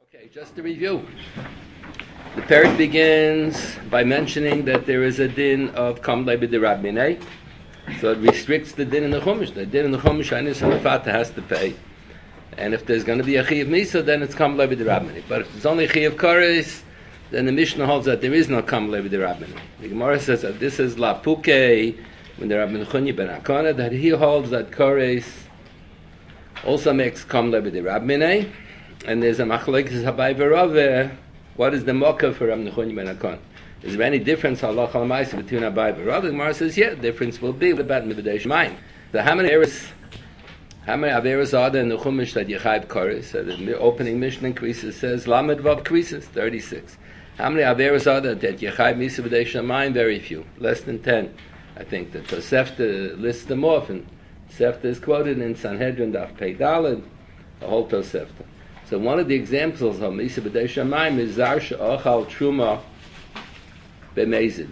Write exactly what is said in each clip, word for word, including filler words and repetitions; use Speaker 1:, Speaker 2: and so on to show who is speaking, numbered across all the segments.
Speaker 1: Okay, just to review. The parak begins by mentioning that there is a din of Kamlei b'dirab minei. So it restricts the din in the Chumash. The din in the Chumash, Anis Hamafata has to pay. And if there's going to be a Chi of Misa, then it's Kamlei b'dirab minei. But if there's only Chi of Kares, then the Mishnah holds that there is no Kamlei b'dirab minei. The Gemara says that this is La Puke, when the Rabbi Nechunyi ben Akana, that he holds that Kares also makes Kamlei b'dirab minei. And there's a machlekes Habai v'Rave. What is the mocha for Rabbi Nechunyi ben Akana? Is there any difference halacha l'maisa between Habai v'Rave? The Gemara says, yeah, the difference will be about Mivaday Shemayim. So how many eras, how many averas are there in the Chumash that Yechayv Kares? So the opening Mishnah increases says Lamed Vav Krisis, thirty-six. How many averas are there that Yechayv Misa B'dei Shemayim? Very few, less than ten. I think the Tosefta lists them off, and Tosefta is quoted in Sanhedrin Daf Pei Daled, the whole Tosefta. So one of the examples of Misa B'dei Shemayim is Zar She'achal Truma B'mezid.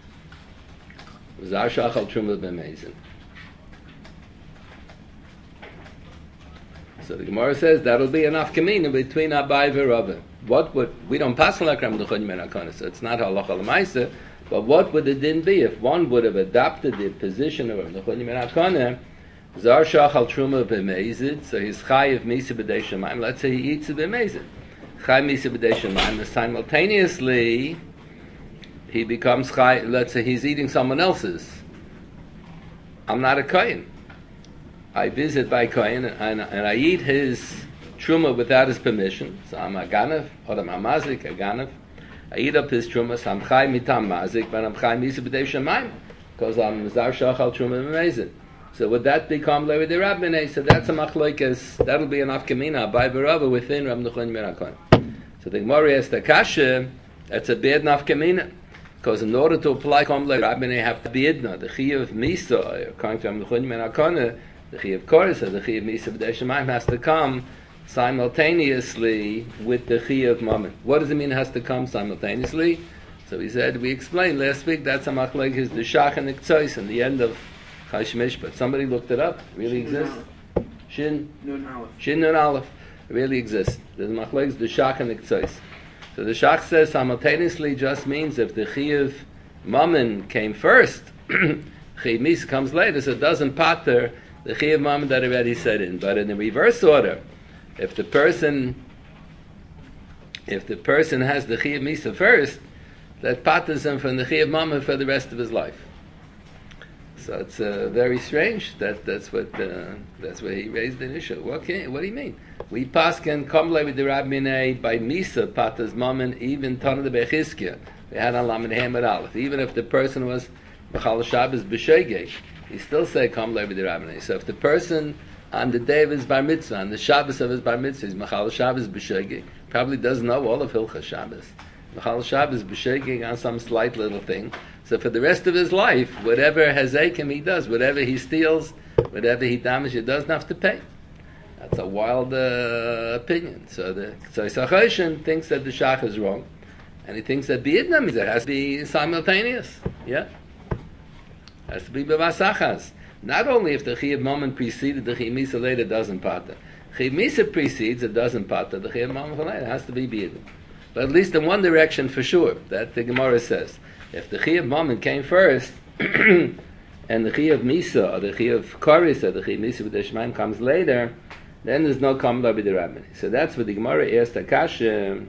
Speaker 1: Zar She'achal Truma B'mezid. So the Gemara says that'll be enough kamina between Abai v'Rava. What would, we don't pass like Rabbi Nechunyi ben Akana, so it's not halacha l'maisa, but what would the din be if one would have adopted the position of Rabbi Nechunyi ben Akana? Zar shachal truma b'meizid, so he's chayiv misa b'dei shemayim. Let's say he eats it b'meizid, chayiv misa b'dei shemayim. And simultaneously, he becomes chayiv. Let's say he's eating someone else's. I'm not a kohen. I visit by kohen and, and I eat his truma without his permission. So I'm a ganav, or I'm a mazik, a ganav. I eat up his truma, so I'm chayiv mitam mazik, but I'm chayiv misa b'dei shemayim because I'm zar shachal truma b'meizid. So would that become Levi de Rabbinei? So that's a machlokes. That'll be an afkamina by Berava within Rabbi Nechunyi ben Akana. So the Gemara has the kasha. That's a bad nafkamina, because in order to apply Kom Levi Rabbinei, have to be idna the chi of misa according to Rabbi Nechunyi ben Akana. The chi of Koros, the chi of misa b'dei shemayim has to come simultaneously with the chi of mammon. What does it mean? It has to come simultaneously. So we said we explained last week. That's a machlokes the shach and the ktsois in the end of Chayshmish, but somebody looked it up. It really exists. Shin Nun Aleph. Shin Nun Aleph. It really exists. There's machlokes the shach and the ktsois. So the shach says simultaneously just means if the chiyuv mammon came first, chiyuv mis comes later, so it doesn't pater the chiyuv mammon that already set in. But in the reverse order, if the person if the person has the chiyuv misa first, that paters him from the chiyuv mammon for the rest of his life. So it's uh, very strange that that's what uh, that's where he raised the issue. What can what do you mean? We pasken Kamlei b'dirab minei by misa patas mammon even tana de bechizkia. We had on lamed hamad aleph. Even if the person was b'chal Shabbos b'shegeg, he still say Kamlei b'dirab minei. So if the person on the day of his bar mitzvah, on the Shabbos of his bar mitzvah, is b'chal Shabbos b'shegeg, probably doesn't know all of Hilchas Shabbos. B'chal Shabbos b'shegeg on some slight little thing. So for the rest of his life, whatever hazekim he does, whatever he steals, whatever he damages, he doesn't have to pay. That's a wild uh, opinion. So the so Sachoshen thinks that the shach is wrong, and he thinks that b'idnam it has to be simultaneous. Yeah, has to be b'vasachas. Not only if the chiyuv mammon preceded the chiyuv misa later doesn't pater. Chiyuv misa precedes it doesn't pater. The chiyuv mammon later has to be b'idnam. But at least in one direction for sure, that the Gemara says. If the Chi of Mammon came first, and the Chi of Misa, or the Chi of Koris, or the Chi of Misa with the Shemaim comes later, then there's no Kamla b'dirab minei. So that's what the Gemara asked Akasha.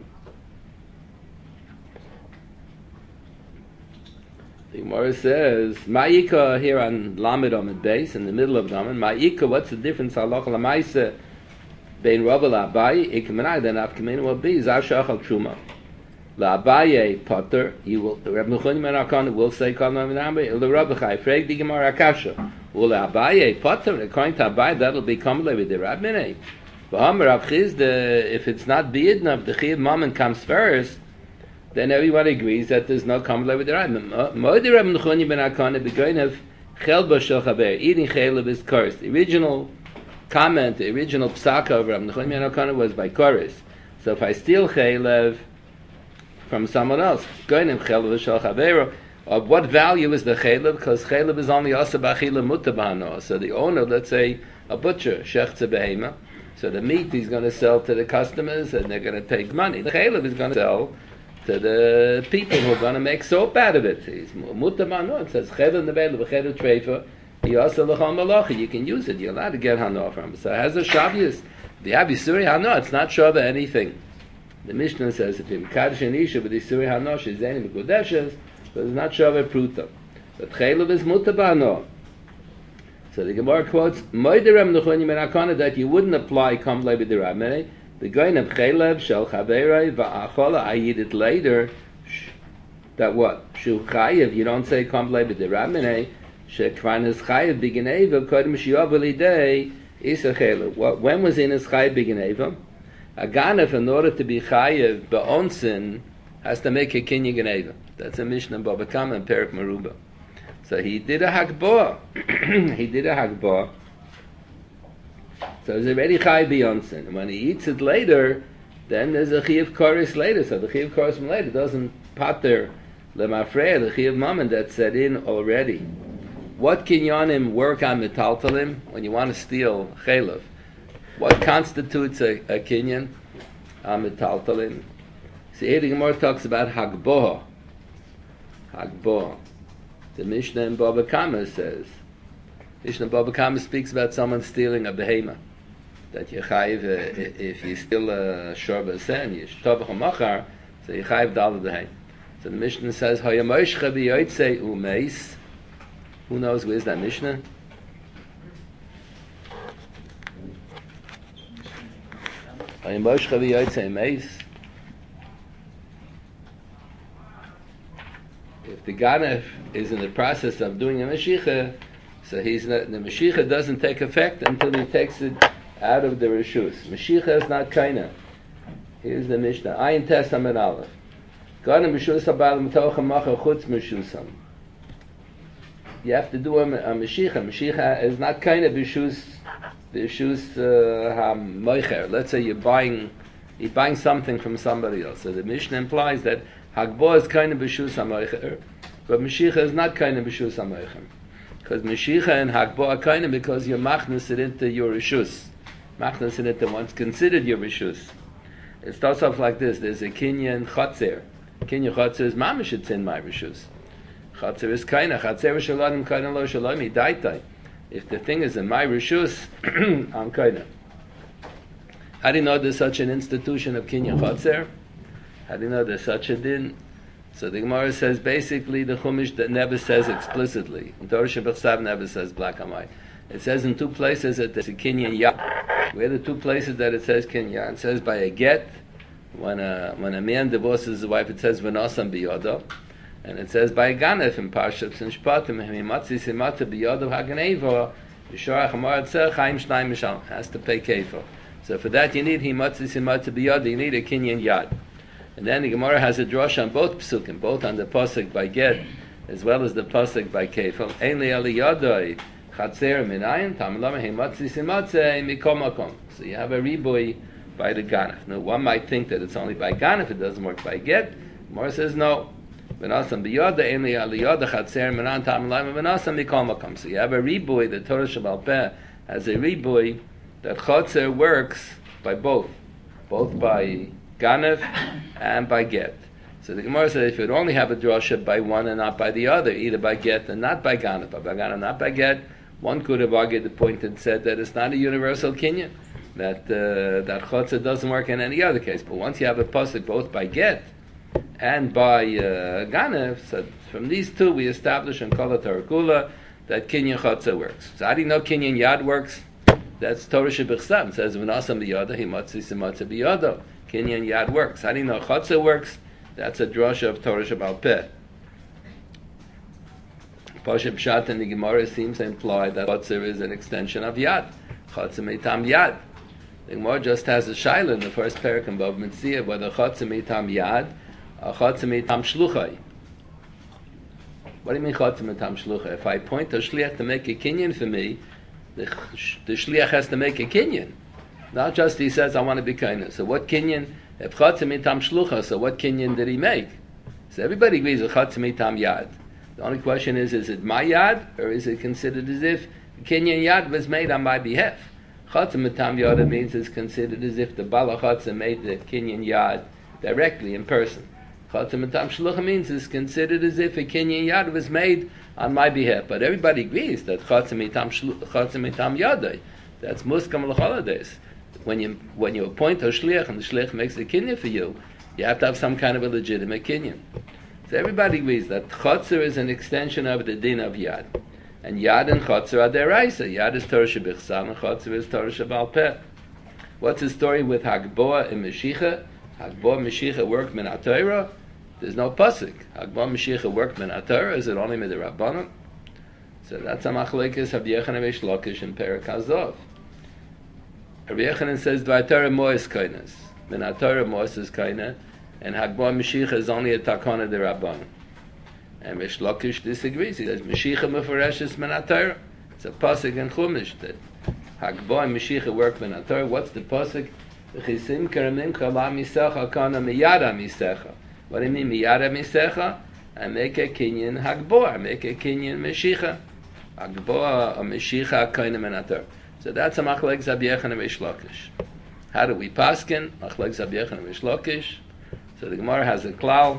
Speaker 1: The Gemara says, Ma'ika here on Lamed Amid base, in the middle of Daman, Ma'ika, what's the difference, halacha l'maisa, bein Rav l'Abayi, ikmenai, then afkamina will be, Zar shachal truma. La Abaye Potter, he will. Rabbi Nechunyi ben Akana will say Kol Naminambe. The Rabbi Chai Freg the Gemara Akasha. Will La Abaye Potter according to Abaye that'll be Kamlei with the Rabbinei. But Amar Rav Chizda, if it's not B'idna, if the Chiyuv Mammon comes first, then everyone agrees that there's no Kamlei with the Rabbinei. Moedi Rabbi Nechunyi ben Akana begoin of Chelba Shel Chaber, eating Chelev is cursed. The original comment, the original psaka of Rabbi Nechunyi ben Akana was by Koris. So if I steal Chelev from someone else, of what value is the chelev? Because chelev is only asa b'achila muta b'hano. So the owner, let's say a butcher, shechza behema, So the meat he's going to sell to the customers, and they're going to take money. The chaylev is going to sell to the people who are going to make soap out of it. He's mutar ba'ano. It says chaylev nevela v'chaylev treifa. You also l'chol malacha. You can use it. You're allowed to get hana from it. So it has a shavius. The abisuri hana. It's not shava anything. The Mishnah says if you mekadosh an isha with isuri hana she's any mekudeshes, but it's not shava pruta. But chaylev is mutar ba'ano. So the Gemara quotes, "Moiderem nechunim en hakana," that you wouldn't apply kamlei b'derabmene. The goyin of chaylev shel chaverei va'achola. I eat it later. That what? Shu chayev. You don't say kamlei b'derabmene. Shekvan is chayev b'geneva kodem shiyav v'lidei isa chaylev. What? When was in his chayev b'geneva? A ganef, in order to be chayev b'onsin, has to make a kinyan geneva. That's a Mishnah Baba Kama and Perik Meruba. So he did a hakbah. he did a hakbah. So it's already chai beyonsin. And when he eats it later, then there's a chiyuv koris later. So the chiyuv koris from later doesn't pater lemafreya, the chiyuv mammon that's set in already. What kinyanim work on metaltalim when you want to steal chaylev? What constitutes a, a kinyan on metaltalim? See, here the Gemara talks about hakbah. Hakbah. The Mishnah in Baba Kama says, Mishnah in Baba Kama speaks about someone stealing a behema. That you chayiv, uh, if you steal a shorba sen, you shtovach machar, so you chayiv dal dehem. So the Mishnah says, Hayamoshcha b'yotzei umeis. Who knows where's that Mishnah? Hayamoshcha b'yotzei umeis. If the ganef is in the process of doing a Mashiach, so he's not, the Mashiach doesn't take effect until he takes it out of the Rishus. Mashiach is not kaina. Here's the Mishnah. Ayin tes amid aleph. Ganef Rishus abal metocha macha chutz Rishusam. You have to do a, a Mashiach. Mashiach is not kaina b'Rishus b'Rishus ha-moicher. Let's say you're buying, you're buying something from somebody else. So the Mishnah implies that Hagbah is kind of b'shus hamoicher, but Mashiach is not kind of b'shus hamoicher. Because Mashiach and Hagbah are kind of because you're machnas it into your rishus. Machnas it into once considered your rishus. It starts off like this. There's a kinyan chatzer. Kinyan chatzer is mamish, it's in my rishus. Chatzer is kind of. Chatzer is shaladim kind of lo shalom idaitai. If the thing is in my rishus, I'm kind of. How do you know there's such an institution of kinyan chatzer? How do you know there's such a din? So the Gemara says basically the Chumash that never says explicitly. Torah Shebechsav never says black and white. It says in two places that there's a kinyan yad. Where are the two places that it says kinyan? It says by a get. When a when a man divorces his wife, it says v'nosam biyodo, and it says by a ganef in Parshat and Shpatim himimatzi simata biyodo haganeva yishorach amar atzer chaim shnayim mishal has to pay kefir. So for that you need himatzi simata biyodo. You need a kinyan yad. And then the Gemara has a drush on both psukim, both on the pasuk by get as well as the pasuk by kefil. Ein li aliyadoi chatzer minayin tamlama himatzi simatze mikom makom. So you have a riboy by the ganef. Now one might think that it's only by ganef, it doesn't work by get. Gemara says no. V'nasam biyada ein li aliyada chatzer minayin tamlama v'nasam mikom makom. So you have a riboy. The Torah Shebal Peh has a riboy that chatzer works by both, both by ganef and by get. So the Gemara says if you'd only have a drasha by one and not by the other, either by get and not by ganef, by ganef and not by get, one could have argued the point and said that it's not a universal kinyan, that uh, that chotzer doesn't work in any other case. But once you have a pasuk both by get and by uh, ganef, so from these two we establish in Kol HaTorah that kinyan chotzer works. So how do you know kinyan yad works? That's Torah Shebechsav. It says v'nasam biyada himatzi simatze biyada. Kinyan yad works. How do you know chotzer works? That's a drasha of Torah Shebal Peh. Pasha Pshat in the Gemara seems to imply that chotzer is an extension of yad. Chotzer meitam yad. The Gemara just has a shaila in the first parak in Bava Metzia whether chotzer meitam yad or chotzer meitam shluchai. What do you mean chotzer meitam shluchai? If I point to shliach to make a kinyan for me, the, the shliach has to make a kinyan. Not just he says, I want to be kind. So what kinyan? If chotzer meitam shlucha, so what kinyan did he make? So everybody agrees with chotzer meitam yad. The only question is, is it my yad, or is it considered as if kinyan yad was made on my behalf? Chatzah Mitam Yada means it's considered as if the Bala Chatzah made the Kinyan Yad directly in person. Chatzah Mitam Shlucha means it's considered as if a Kinyan Yad was made on my behalf. But everybody agrees that Chatzah Mitam Chatzah Mitam Yada, that's Muskam L'Chalades. When you when you appoint a Shliach and the Shliach makes a Kinyan for you, you have to have some kind of a legitimate Kinyan. So everybody agrees that Chatzah is an extension of the din of Yad. And Yad and Chatzah are deraisa. Yad is Torah Shebichsan and Chatzah is Torah Shebal Peh. What's the story with Hagboah and Meshicha? Hagboah and Meshicha worked min HaTorah. There's no pasuk. Hagboah and Meshicha worked min HaTorah. Is it only min the Rabbanon? So that's a machlekes Rabbi Yochanan Reish Lakish in Perek Hazov. Rabbi Yochanan says Dvar Torah Mois Kainas. Min HaTorah Mois is Kaina, and Hagboah and Meshicha is only a takana de Rabbanon. And Reish Lakish disagrees. He says Meshicha meforeshes min HaTorah. It's a pasuk in Chumash that Hagboah and Meshicha work min HaTorah. What's the pasuk? V'chisim karamimcha la misecha kana miyada misecha. What do you mean miyada misecha? I make a kinyan Hagboah. I make a kinyan Meshicha. Hagboah or Meshicha kana min HaTorah. So that's a machlek Rabbi Yochanan and Reish Lakish. How do we paskin? Machlek Rabbi Yochanan and Reish Lakish. So the Gemara has a klal.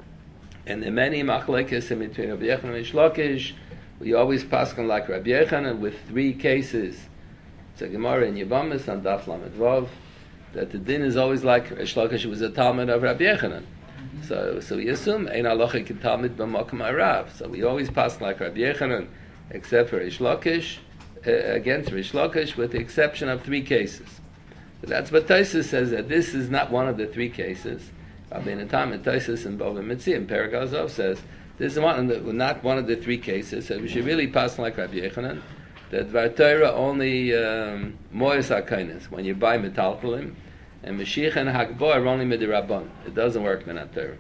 Speaker 1: And the many machlekes in between Rabbi Yochanan and Reish Lakish, we always paskin like Rabbi Yochanan with three cases. It's a Gemara in Yevamos on Daf Lamed Vav that the din is always like Reish Lakish was a Talmud of Rabbi Yochanan. So, so we assume ein halacha ki Talmud b'makom harav. So we always paskin like Rabbi Yochanan, except for Reish Lakish, uh, against Reish Lakish, with the exception of three cases. So that's what Tosfos says, that this is not one of the three cases. Rabbi Natan and Tosfos and Bava Metzia and Perek Hazov says this is one the, not one of the three cases. So we should really pass like Rabbi Yochanan that Dvar Torah only um, Mois HaKainis when you buy metaltalim, and Meshicha and Hagboah are only midirabban. It doesn't work min HaTorah.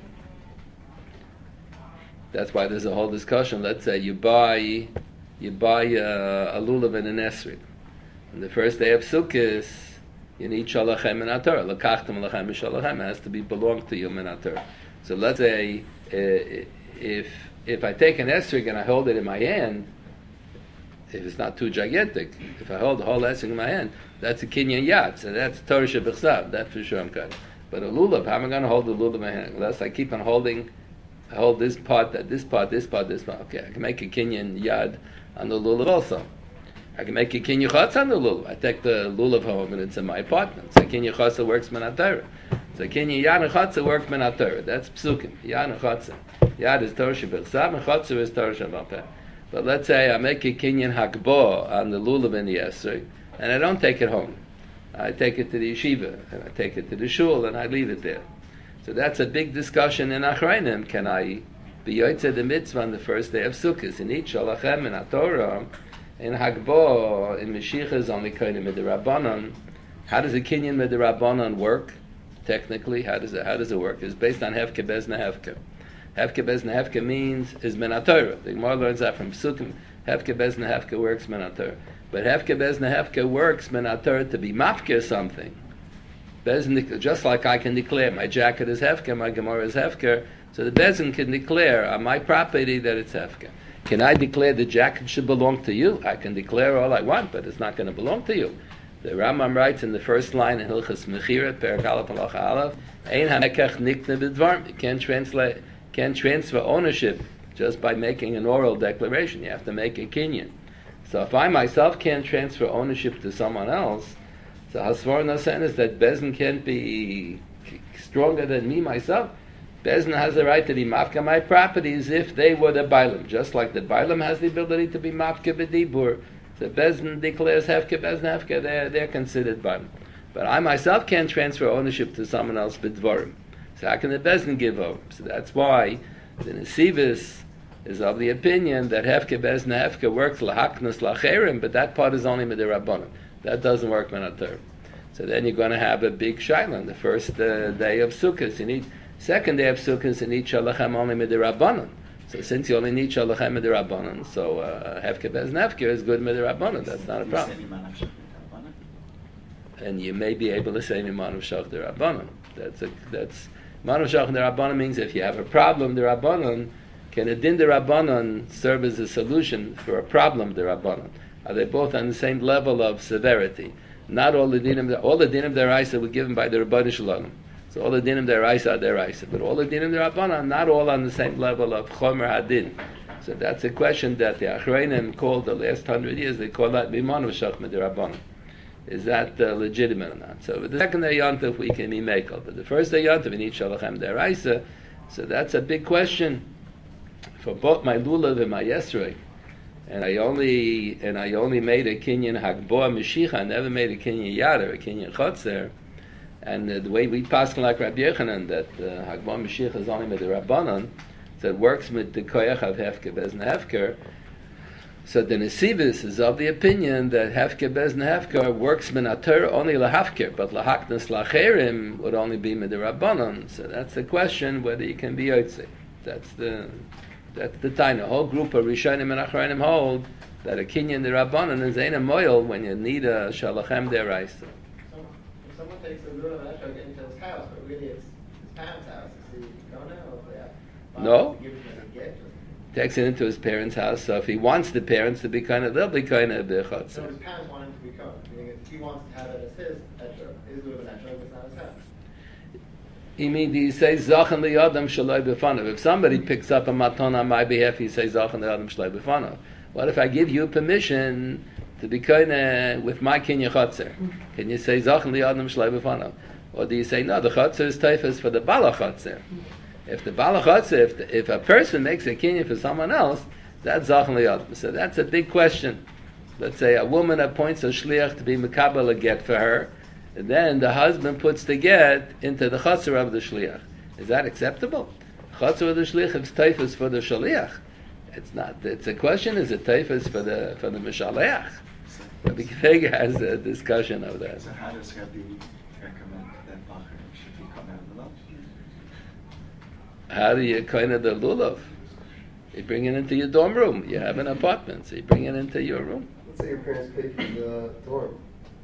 Speaker 1: That's why there's a whole discussion. Let's say you buy you buy uh, a lulav and an esrog. On the first day of Sukkot, you need shalachem min HaTorah. Lakachtem lachem shalachem has to be belong to you min HaTorah. So let's say uh, if if I take an esrog and I hold it in my hand, if it's not too gigantic, if I hold the whole esrog in my hand, that's a kinyan yad. So that's Torah shebichsav. That for sure I'm got. But a lulav, how am I going to hold the lulav in my hand? Unless I keep on holding, I hold this part, that this part, this part, this part. Okay, I can make a kinyan yad on the lulav also. I can make a kinyan chutz on the lulav. I take the lulav home and it's in my apartment. So kinyan chutz works min HaTorah. So kinyan yad and chutz works min HaTorah. That's psukim. Yad and chutz. Yad is Torah shebichsav and chutz is Torah shebal peh. But let's say I make a kinyan Hagboah on the lulav in the esrog, and I don't take it home. I take it to the yeshiva, and I take it to the shul, and I leave it there. So that's a big discussion in Achrayim. Can I be yotzei the mitzvah on the first day of Sukkot? In each shalachem in HaTorah, in Hagboah, in Meshicha is only kind of midirabbanon. How does a kinyan midirabbanon work? Technically, how does it how does it work? It's based on hefke bezna hefke. Hefke bezna hefke means is min HaTorah. The Gemara learns that from Psukim. Hefke bezna hefke works min HaTorah. But hefke bezna hefke works min HaTorah to be mafke something. Bezin, just like I can declare my jacket is hefke, my Gemara is hefke, so the Bezin can declare on my property that it's hefke. Can I declare the jacket should belong to you? I can declare all I want, but it's not going to belong to you. The Rambam writes in the first line in Hilchas Mechira, Perek Aleph Halacha Aleph, Ein hamekach nikne b'dvarim. You can't translate. Can't transfer ownership just by making an oral declaration. You have to make a kinyan. So if I myself can't transfer ownership to someone else, so Hasvar Nasen is that Bezin can't be stronger than me myself. Bezin has the right to be mafka my property as if they were the Bailam. Just like the Bailam has the ability to be mafka b'dibur. So Bezin declares hefke, Bezin hefke, they're, they're considered Bailam. But I myself can't transfer ownership to someone else b'dvarim. So how can the Bezin give over? So that's why the Nesivis is of the opinion that Hefke Bezna Hefke works lahaknus lacherim, but that part is only midirabbanon. That doesn't work min HaTorah. So then you're going to have a big shaila on the first uh, day of Sukkot. You need second day of Sukkot. You need shalachem only midirabbanon. So since you only need shalachem midirabbanon, so uh, Hefke Bezna Hefke is good midirabbanon. That's not a problem. And you may be able to say Mimanav Shach D'Rabbanon. That's a that's. Manav Shach D'Rabbanon means if you have a problem, the Rabbanon can a din the Rabbanon serve as a solution for a problem the Rabbanon. Are they both on the same level of severity? Not all the dinim, all the dinim deraisa were given by the Rebbeinu Shalom. So all the dinim deraisa are deraisa, but all the dinim derabanan are not all on the same level of chomer hadin. So that's a question that the Achreinim called the last hundred years. They call that bimanu shachmed derabanan. Is that uh, legitimate or not? So the second day yontif we can be mekel, but the first day yontif we need shalachem deraisa. So that's a big question for both my lulav and my yesrei. And I only and I only made a kinyan hagboa mishicha. I never made a kinyan yad or a kinyan chotzer. And uh, the way we pass like Rabbi Yochanan that uh, hagboa mishicha is only with the rabbanon, so it works with the koyach of hefker bezna hefker. So the Nesivis is of the opinion that hefker bezna hefker works minater only lahafker, but lahaknas lacherim would only be with the rabbanon. So that's the question whether you can be yotze. That's the That's the time. The whole group of Rishonim and Achronim hold that a kinyan the Rabbanon is ain't a moil when you need a shalachem deraisa.
Speaker 2: If someone takes a lulav and ashok into his house, but really it's his parents' house, is he gonna or if they
Speaker 1: No.
Speaker 2: give it as a gift?
Speaker 1: Takes it into his parents' house. So if he wants the parents to be kind of, they'll be kind of the
Speaker 2: So
Speaker 1: chotzer.
Speaker 2: his parents want him to become. Meaning if he wants to have it as his ashok, his lulav and ashok, it's not his house.
Speaker 1: You mean, do you say Zachan liyadam shaloi b'fanav? If somebody picks up a maton on my behalf, you say Zachan liyadam shaloi b'fanav. What if I give you permission to be kind with my kinyan chotzer? Can you say Zachan liyadam shaloi b'fanav? Or do you say, no, the chotzer is teifas for the bala chotzer? If the bala chotzer, if, the, if a person makes a kinyan for someone else, that's Zachan liyadam. So that's a big question. Let's say a woman appoints a shliach to be mekabel a get for her, and then the husband puts the get into the chatzar of the shliach. Is that acceptable? Chatzar of the shliach is teifas for the shliach. It's not. It's a question: is it teifas for the for the mishaleach? Rabbi Kefega has a discussion of that.
Speaker 3: So how does Rabbi recommend that bacher should be come out of the lulav?
Speaker 1: How do you kind of the lulav? You bring it into your dorm room. You have an apartment, so you bring it into your room.
Speaker 4: Let's say your parents pay for the dorm.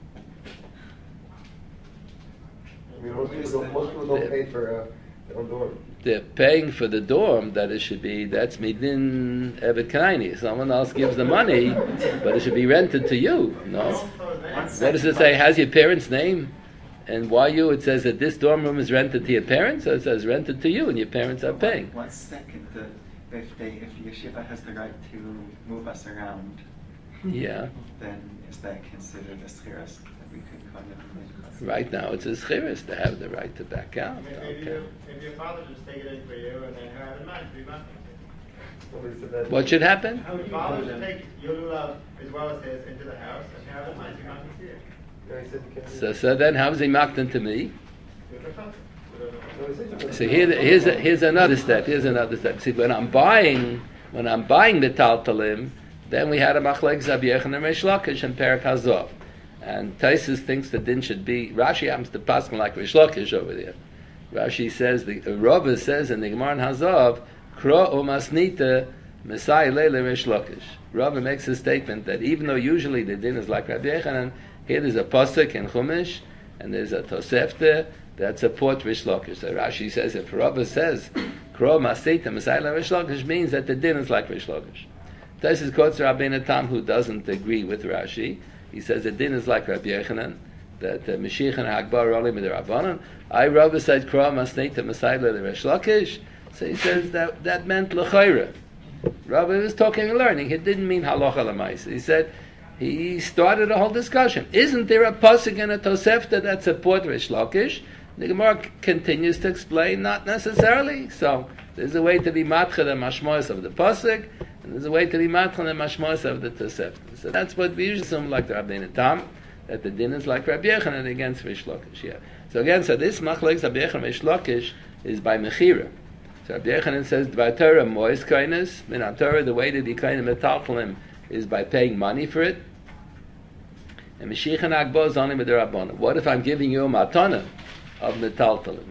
Speaker 4: I mean, most people don't, most people don't pay for uh, their own dorm.
Speaker 1: They're paying for the dorm, that it should be, that's midin evet kaini. Someone else gives the money, but it should be rented to you. No? What does it say? Has your parents' name? And why you? It says that this dorm room is rented to your parents, or it says rented to you and your parents are paying.
Speaker 3: One second, the, if they, if yeshiva has the right to move us around,
Speaker 1: Yeah.
Speaker 3: then is that considered a schiras that we could kind of make?
Speaker 1: Right now it's a schiris to have the right to back out.
Speaker 2: Maybe,
Speaker 1: Okay.
Speaker 2: you, maybe your father just take it in for you and then have it mine, be mine.
Speaker 4: Nobody said that.
Speaker 1: What should happen?
Speaker 2: Your father should take your lulav as well as his into the house and have it mine, be mine to see it.
Speaker 4: No, he said you can't do
Speaker 1: So,
Speaker 4: that.
Speaker 1: so then how's he mocked into me?
Speaker 2: With the father.
Speaker 4: No, he said you couldn't.
Speaker 1: So here, here's a, here's another step. Here's another step. See, when I'm buying, when I'm buying the taltalim, then we had a machlek Zabiyach and a Reish Lakish and Perak Hazov, and Taisus thinks the din should be. Rashi happens to pass me like Reish Lakish over there. Rashi says the uh, Rava says in the Gemara in Hazov, Kro umasnita Messiah leile Reish Lakish. Rava makes a statement that even though usually the din is like Rabbi Yechanan, here there's a pasuk in Chumash and there's a Tosefta that support Reish Lakish. So Rashi says if Rava says Kro umasnita Messiah leile Reish Lakish means that the din is like Reish Lakish. Taisus quotes Rabbeinu Tam, who doesn't agree with Rashi. He says the din is like Rabbi Yechanan, that uh, Mashiach and Hagbar are only with the Rabbanan. I Rabbi said Kra Masneita Messiah the Reish Lakish. So he says that that meant L'chayra. Rabbi was talking and learning. He didn't mean halacha l'maisa. He said he started a whole discussion. Isn't there a pasuk and a tosefta that support Reish Lakish? The Gemara continues to explain, not necessarily. So there's a way to be matcha the mashmois of the pasuk, and there's a way to be matcha the mashmois of the tosefta. So that's what we usually assume, like the Rabbeinu Tam, that the din is like Rabbi Yechanan against Reish Lakish. Yeah. So again, so this machlek Rabbi Yechanan Reish Lakish is by mechira. So Rabbi Yechanan says by Torah mois kindness. In Torah, the way to be kind of metaltalim is by paying money for it. And Mashiach and Agbo is only with the Rabbanan. What if I'm giving you a matana of metaltalim?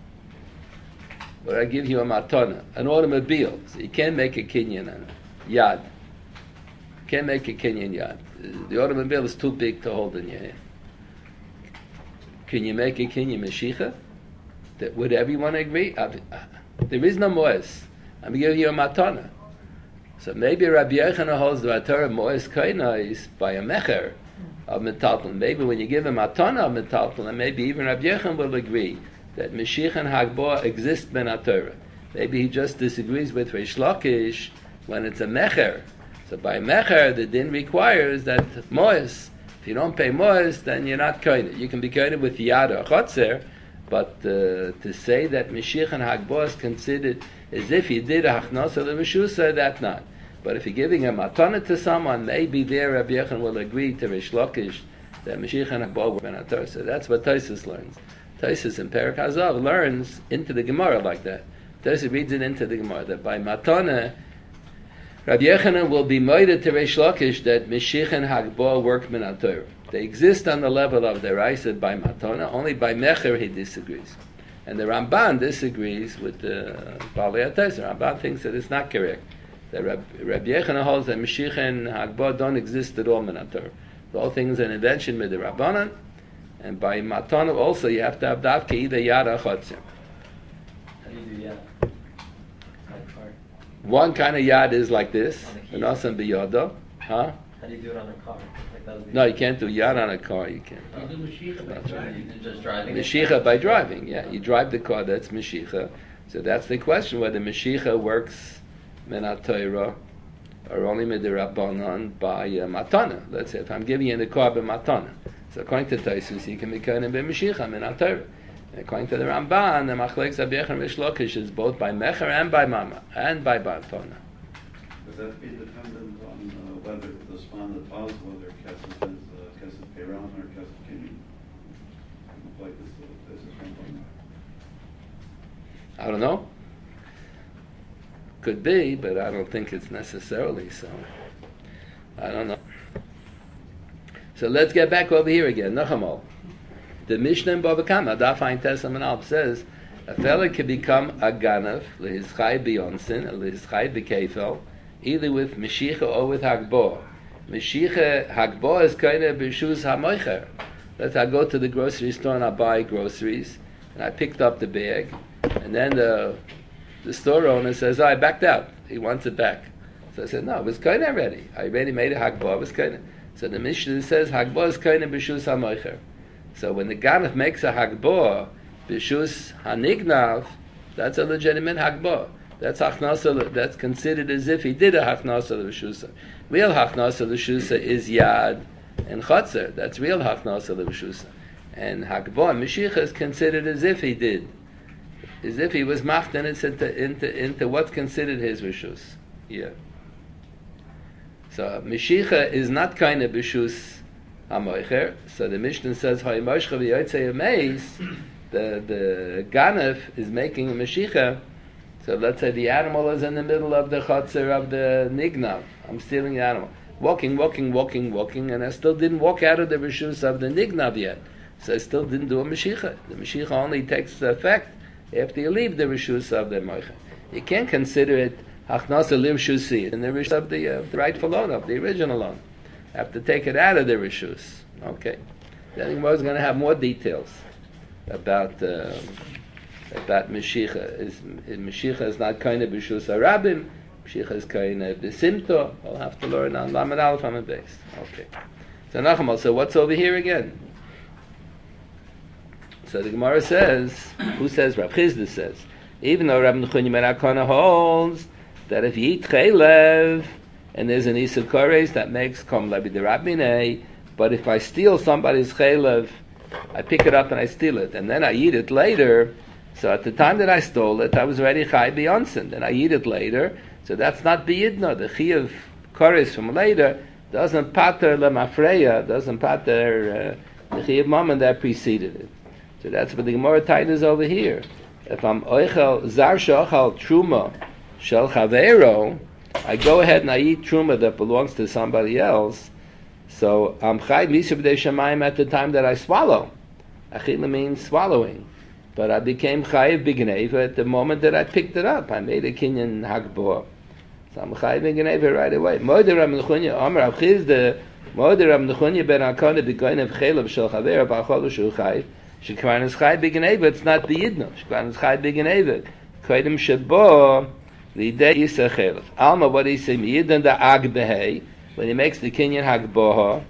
Speaker 1: Or I give you a matana, an automobile, so you can't make a kinyan on it. Yad. You can't make a kinyan yad. The automobile is too big to hold in your hand. Can you make a kinyan Mashiach? That would everyone agree? Uh, there is no moes. I'm giving you a matana. So maybe Rabbi Yochanan holds the Torah Mois Koinais by a mecher of metalton. Maybe when you give him a ton of metalton, and maybe even Rabbi Yochanan will agree that Mashiach and Hagbah exist ben Torah. Maybe he just disagrees with Reish Lakish when it's a mecher. So by mecher, the din requires that Mois. If you don't pay Mois, then you're not koined. You can be koined with Yad or Chotzer, but uh, to say that Mashiach and Hagbah is considered as if you did a Hachnos or the Meshusa, that's not. But if you're giving a matana to someone, maybe there Rabbi Yochanan will agree to Reish Lakish that Mashiach and Hagbah were ben Torah. So that's what Tosfos learns. Tosfos in Perek Hazav learns into the Gemara like that. Tosfos reads it into the Gemara that by matana, Rabbi Yochanan will be moided to Reish Lakish that Mashiach and Hagbah work ben Torah. They exist on the level of the Raisa by matana. Only by mecher he disagrees, and the Ramban disagrees with the Balei HaTosfos. The Ramban thinks that it's not correct. That Rabbi, Rabbi Yochanan holds that Mashiach and Hagbah don't exist at all ben Torah. The whole thing is an invention with the Rabbanan, and by matana also you have to have davke either Yad or Chotzer.
Speaker 5: How do you do Yad?
Speaker 1: One kind of Yad is like this, and also biyodo. Huh?
Speaker 5: How do you do it on a car? Like that would be
Speaker 1: No, you can't do Yad on a car. You can't.
Speaker 5: You do Mashiach by driving. You just driving.
Speaker 1: Mashiach by driving. Yeah, you drive the car. That's Mashiach. So that's the question: whether Mashiach works men Torah or only midirabbanan by uh, matana. Let's say if I'm giving you the car by matana. So according to Tosfos, you can be kohen by Mashiach men Torah. According to the Ramban, the Machlekes Rabbi Yochanan and Reish Lakish is both by mecher and by mama and by matana.
Speaker 6: Does that be dependent on uh, whether the span that falls, whether kesef is uh, kesef peiran or kesef kinyan? Like this, this is one point.
Speaker 1: I don't know. Could be, but I don't think it's necessarily so. I don't know. So let's get back over here again. Nachamol. The Mishnah in Bava Kama, Daf Ein Tes Amud Aleph says, a fella can become a ganav, lehis chai b'yonsin, or lehis chai b'kefel, either with Mashiach or with Hagbah. Mashiach, Hagbah is kind of b'shus hamoicher. Let's I go to the grocery store and I buy groceries, and I picked up the bag, and then the the store owner says, oh, I backed out. He wants it back. So I said, no, it was kind of ready. I already made a Hagbah, it was kind of. So the Mishnah says, Hagbah is kind of b'shus hamoicher. So when the Ganav makes a Hagbah, b'shus hanignav, that's a legitimate Hagbah. That's Hachnasa, that's considered as if he did a Hachnasa l'B'shusa. Real Hachnasa l'B'shusa is Yad and Chotzer. That's real Hachnasa l'B'shusa. And Hagbah, Mashiach is considered as if he did. As if he was machtan into, into, into what's considered his Rishus. Yeah. So Mashiach is not kind of B'shus Hamoicher. So the Mishnah says, the the Ganav is making a Mashiach. So let's say the animal is in the middle of the Chotzer of the Nignav. I'm stealing the animal. Walking, walking, walking, walking, and I still didn't walk out of the Rishus of the Nignav yet. So I still didn't do a Mashiach. The Mashiach only takes effect after you leave the Rishus of the Moicha. You can't consider it Hachnasa L'Rishusi in the Rishus of the, uh, the rightful owner, of the original owner. Have to take it out of the Rishus. Okay. Then Gemara is going to have more details about uh, about Mashiach. Is, is Mashiach is not kind of B'shus Arabim. Mashiach is kind of B'simto. I'll have to learn on Lamed Aleph on the base. Okay. So Nachamal, so what's over here again? So the Gemara says, who says? Rav Chizda says, even though Rabbi Nechunya ben Akana holds that if you eat chaylev and there's an Isur Kores that makes Kom Levi D'Rabminei, but if I steal somebody's chaylev, I pick it up and I steal it, and then I eat it later. So at the time that I stole it, I was already chai b'yonsin. Then I eat it later, so that's not b'yidna. The chi of Kores from later doesn't pater lemafreya, doesn't pater uh, the chi of mammon that preceded it. So that's what the Gemara Tain is over here. If I'm oichel zar shochal truma shel chavero, I go ahead and I eat truma that belongs to somebody else. So I'm chai misur b'dei shamayim at the time that I swallow. Achila means swallowing, but I became chai b'gneva at the moment that I picked it up. I made a kinyan hagbor, so I'm chai b'gneva right away. Moeder Rav Nechunya Amar Rav Chizda, Moeder Rav Nechunya ben Akana b'goynev chaylev shel chavero b'achol shu chai. Shekvan is chai b'gneva. It's not b'yidno. Shekvan is chai b'gneva. Kodim shebo The day Isa Chelef. Alma, what he say? Yidden da Agbehei, when he makes the Kinyan Hagboha,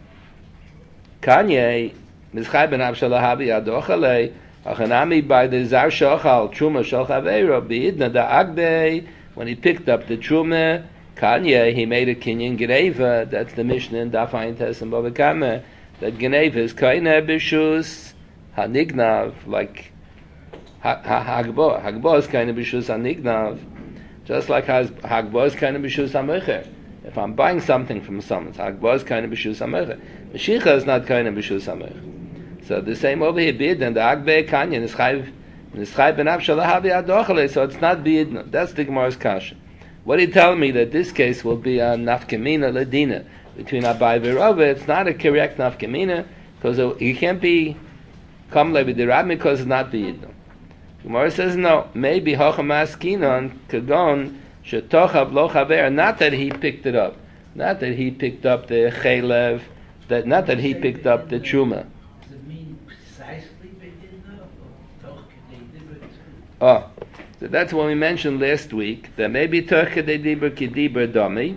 Speaker 1: Kanye, Mischai ben Abshallah Habi Adochalei, Achanami by the Zar Shochal, Truma Shochaveiro, Yidden da Agbehei, when he picked up the Truma, Kanye, he made a Kinyan Geneva, that's the Mishnah in Dafayin Tes and Babakame, that Geneva is Kaina Bishus Hanignav, like Hagboha. Hagboha is Kaina Bishus Hanignav, just like Hagboha is Kaina Bishus Hamecher. If I'm buying something from someone, Hagboha is Kaina Bishus Hamecher. Mashiach is not Kaina Bishus Hamecher. So the same over here, Bid and the Agbeh Kanya, Nischai ben Avshallah Habi Adochale, so it's not Bid. That's the Gemara's Kasha. What he tell me that this case will be a nafkamina ladina between Abai and Rava? It's not a correct nafkamina because he can't be kamle b'dirab because it's not b'yidno. Gemara says no. Maybe hachamaskinon kagon shetochav lo chaver. Not that he picked it up. Not that he picked up the chaylev. That not that he picked up the truma.
Speaker 7: Does it mean precisely b'yidno or toch kedei dibur?
Speaker 1: Oh. So that's what we mentioned last week, that maybe Torche de Dibur ki Dibur Dami.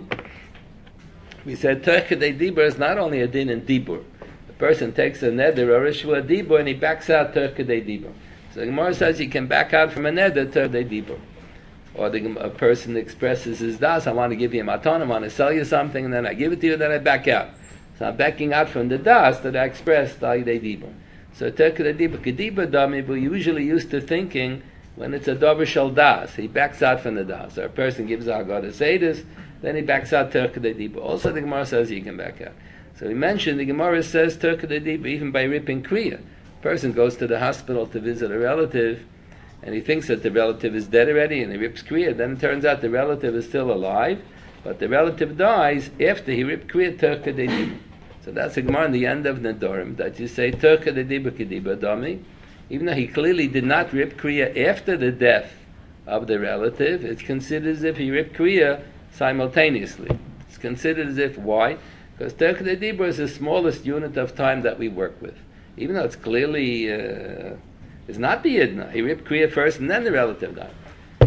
Speaker 1: We said Torche de Dibur is not only a din in Dibur. The person takes a neder or a shvua Dibur and he backs out Torche de Dibur. So the Gemara says he can back out from a neder Torche de Dibur. Or the, a person expresses his das, I want to give you a maton, I want to sell you something, and then I give it to you, then I back out. So I'm backing out from the das that I expressed Torche de Dibur. So Torche de Dibur ki Dibur Dami, we're usually used to thinking when it's a dover shel das, he backs out from the das. Or a person gives out God a sedus, then he backs out Torche de Dibur. Also the Gemara says you can back out. So we mentioned the Gemara says Torche de Dibur even by ripping kriya. A person goes to the hospital to visit a relative, and he thinks that the relative is dead already, and he rips kriya. Then it turns out the relative is still alive, but the relative dies after he ripped kriya Torche de Dibur. So that's the Gemara in the end of Nedorim, that you say Torche de Dibur ki Dibur Dami. Even though he clearly did not rip kriya after the death of the relative, it's considered as if he ripped kriya simultaneously. It's considered as if, why? Because Torche de Dibur is the smallest unit of time that we work with. Even though it's clearly, uh, it's not biyidna. He ripped kriya first and then the relative died.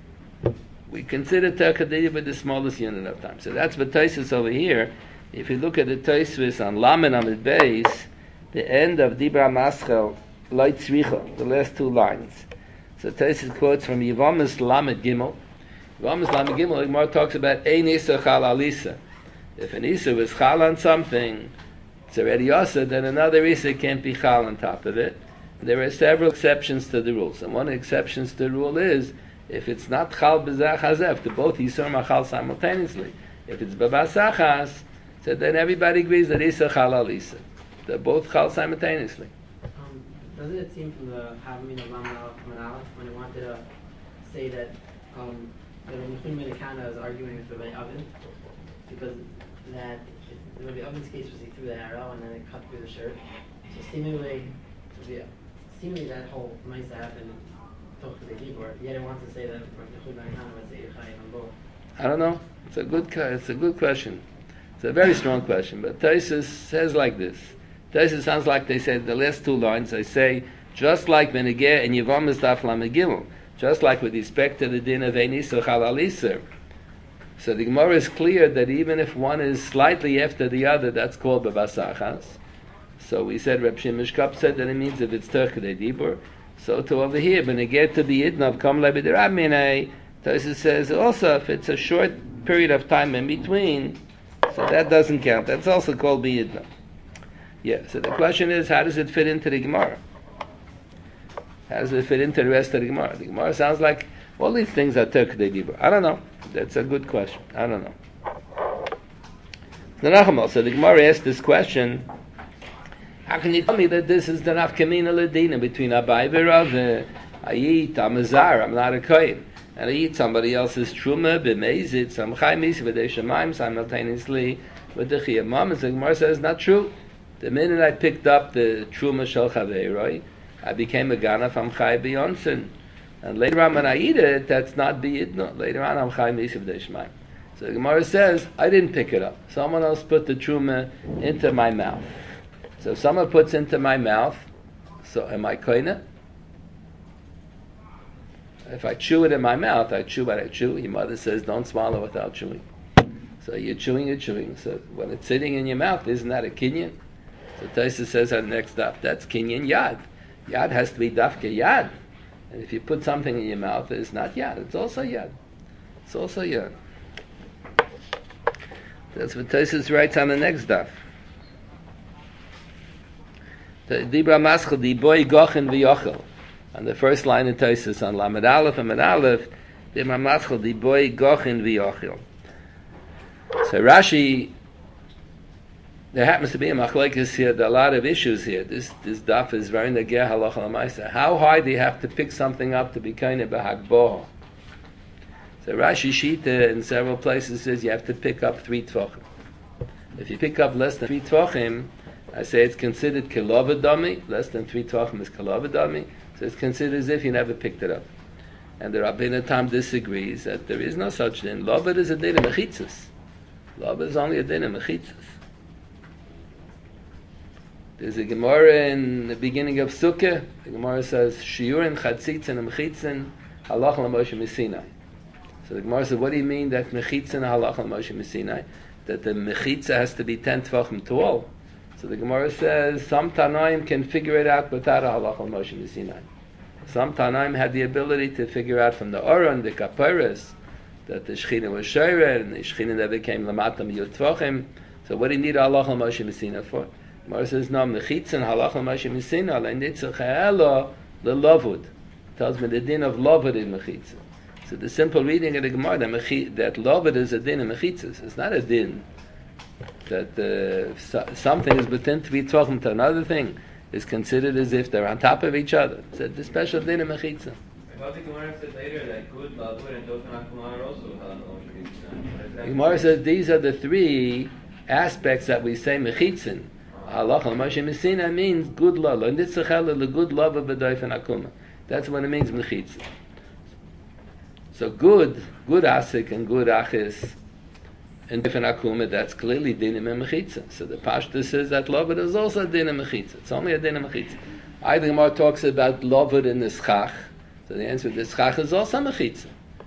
Speaker 1: We consider Torche de Dibur the smallest unit of time. So that's what Tosfos over here. If you look at the Tosfos on Lamed Amid Beis, the end of Dibra Maschel, Light Tzricha, the last two lines. So Tosfos quotes from Yevamis Lamed Gimel. Yevamis Lamed Gimel, the Gemara talks about Ein Isa Chal Al Isa. If an Isa was Chal on something, it's already Asa, then another Isa can't be Chal on top of it. There are several exceptions to the rules. And one of the exceptions to the rule is, if it's not Chal B'zah Chazef, the both Yisurim are Chal simultaneously. If it's Babasachas, so then everybody agrees that Isa Chal Al Isa. They're both Chal simultaneously.
Speaker 2: Doesn't it seem from the Havamim of Lamed Aleph from an Aleph when he wanted to say that um, that Mechun Medikana is arguing with Rabbi Oven because that it, Rabbi Oven's case was he threw the arrow and then it cut through the shirt. So seemingly, yeah, seemingly that whole might happen Torche de Dibur. Yet it wants to say that Mechun Medikana would say Yechayim on both.
Speaker 1: I don't know. It's a good. It's a good question. It's a very strong question. But Tosfos says like this. Tosfos sounds like they said the last two lines. They say just like Benegeh and Yevamis Daf Lamed Gimel, just like with respect to the din of Ein Isa Chal Al Isa. So the Gemara is clear that even if one is slightly after the other, that's called B'Basachas. So we said Reb Shimon Shkop said that it means if it's Torche de Dibur. So to over here, Benegeh to the Yidnav Kam Lebederab Minei. Tosfos says also if it's a short period of time in between, so that doesn't count. That's also called B'Yidnav. Yeah, so the question is, how does it fit into the Gemara? How does it fit into the rest of the Gemara? The Gemara sounds like all these things are Torche de Dibur. I don't know. That's a good question. I don't know. So the Gemara asked this question, how can you tell me that this is the nafkamina ladina between Abai and Rav? I eat, I'm a zar, I'm not a kohen. And I eat somebody else's truma, b'meizit, some chaymis, v'dei shemaim, simultaneously with the chiyamam. And the Gemara says, not true. The minute I picked up the Truma Shel Chaveiroi, I became a Gana from Chai B'Yonsen. And later on when I eat it, that's not B'Yidno. Later on I'm Chai Misiv Deshmai. So the Gemara says, I didn't pick it up. Someone else put the Truma into my mouth. So if someone puts into my mouth, so am I Koina? If I chew it in my mouth, I chew what I chew. Your mother says, don't swallow without chewing. So you're chewing, you're chewing. So when it's sitting in your mouth, isn't that a kinyan? So Taisa says on the next daf, that's kinyan yad. Yad has to be dafke yad. And if you put something in your mouth, it's not yad. It's also yad. It's also yad. That's what Taisa writes on the next daf. Dibra maschel di boy gochen v'yochel. On the first line in Taisa on Lamed Aleph and Med Aleph, Dibra maschel di boy gochen v'yochel. So Rashi, there happens to be a machlekes here, there are a lot of issues here. This this daf is very negeh halacha l'maisa. How high do you have to pick something up to be kind of b'hagboh? So Rashi Shita in several places says you have to pick up three tvachim. If you pick up less than three tvachim, I say it's considered kilovadami. Less than three tvachim is kilovadami. So it's considered as if you never picked it up. And the Rabbeinu Tam disagrees that there is no such thing. Lovad is a din of mechitzas. Lovad is only a din of mechitzas. There's a Gemara in the beginning of Sukkah. The Gemara says, Shiurin, Chatzitzin, and Mechitzin, Halach l'Moshe Missinai. So the Gemara says, what do you mean that Mechitzin, Halach l'Moshe Missinai? That the Mechitza has to be ten Tvachim tall. So the Gemara says, some Tanaim can figure it out without a Halach l'Moshe Missinai. Some Tanaim had the ability to figure out from the Oron, the Kaparis, that the Shechina was Shayra, and the Shechina that became Lamatam Yud Tvachim. So what do you need a Halach l'Moshe Missinai for? Gemara says, no, Mechitzin, Halach l'Moshe Missinai, le'nitzach ha'elo, le'lovud. Tells me the din of lovud in Mechitzin. So the simple reading of the Gemara, that, mechi, that lovud is a din of Mechitzis. It's not a din that uh, so, something is within three tvachim to another thing is considered as if they're on top of each other. It's a the special din of Mechitzin.
Speaker 5: About the Gemara said later that good, lavud, and dofen akumar are also halach.
Speaker 1: The Gemara says these are the three aspects that we say Mechitzin. Halach l'Moshe Missinai means good love. And this the good love of b'dofen akuma. That's what it means Mechitzin. So good, good asik and good achis and dofen akuma, that's clearly dinim and Mechitzin. So the Pashta says that loved is also a din of Mechitzin. It's only a din of Mechitzin. Either Gemara talks about loved in the schach. So the answer to the schach is also Mechitzin.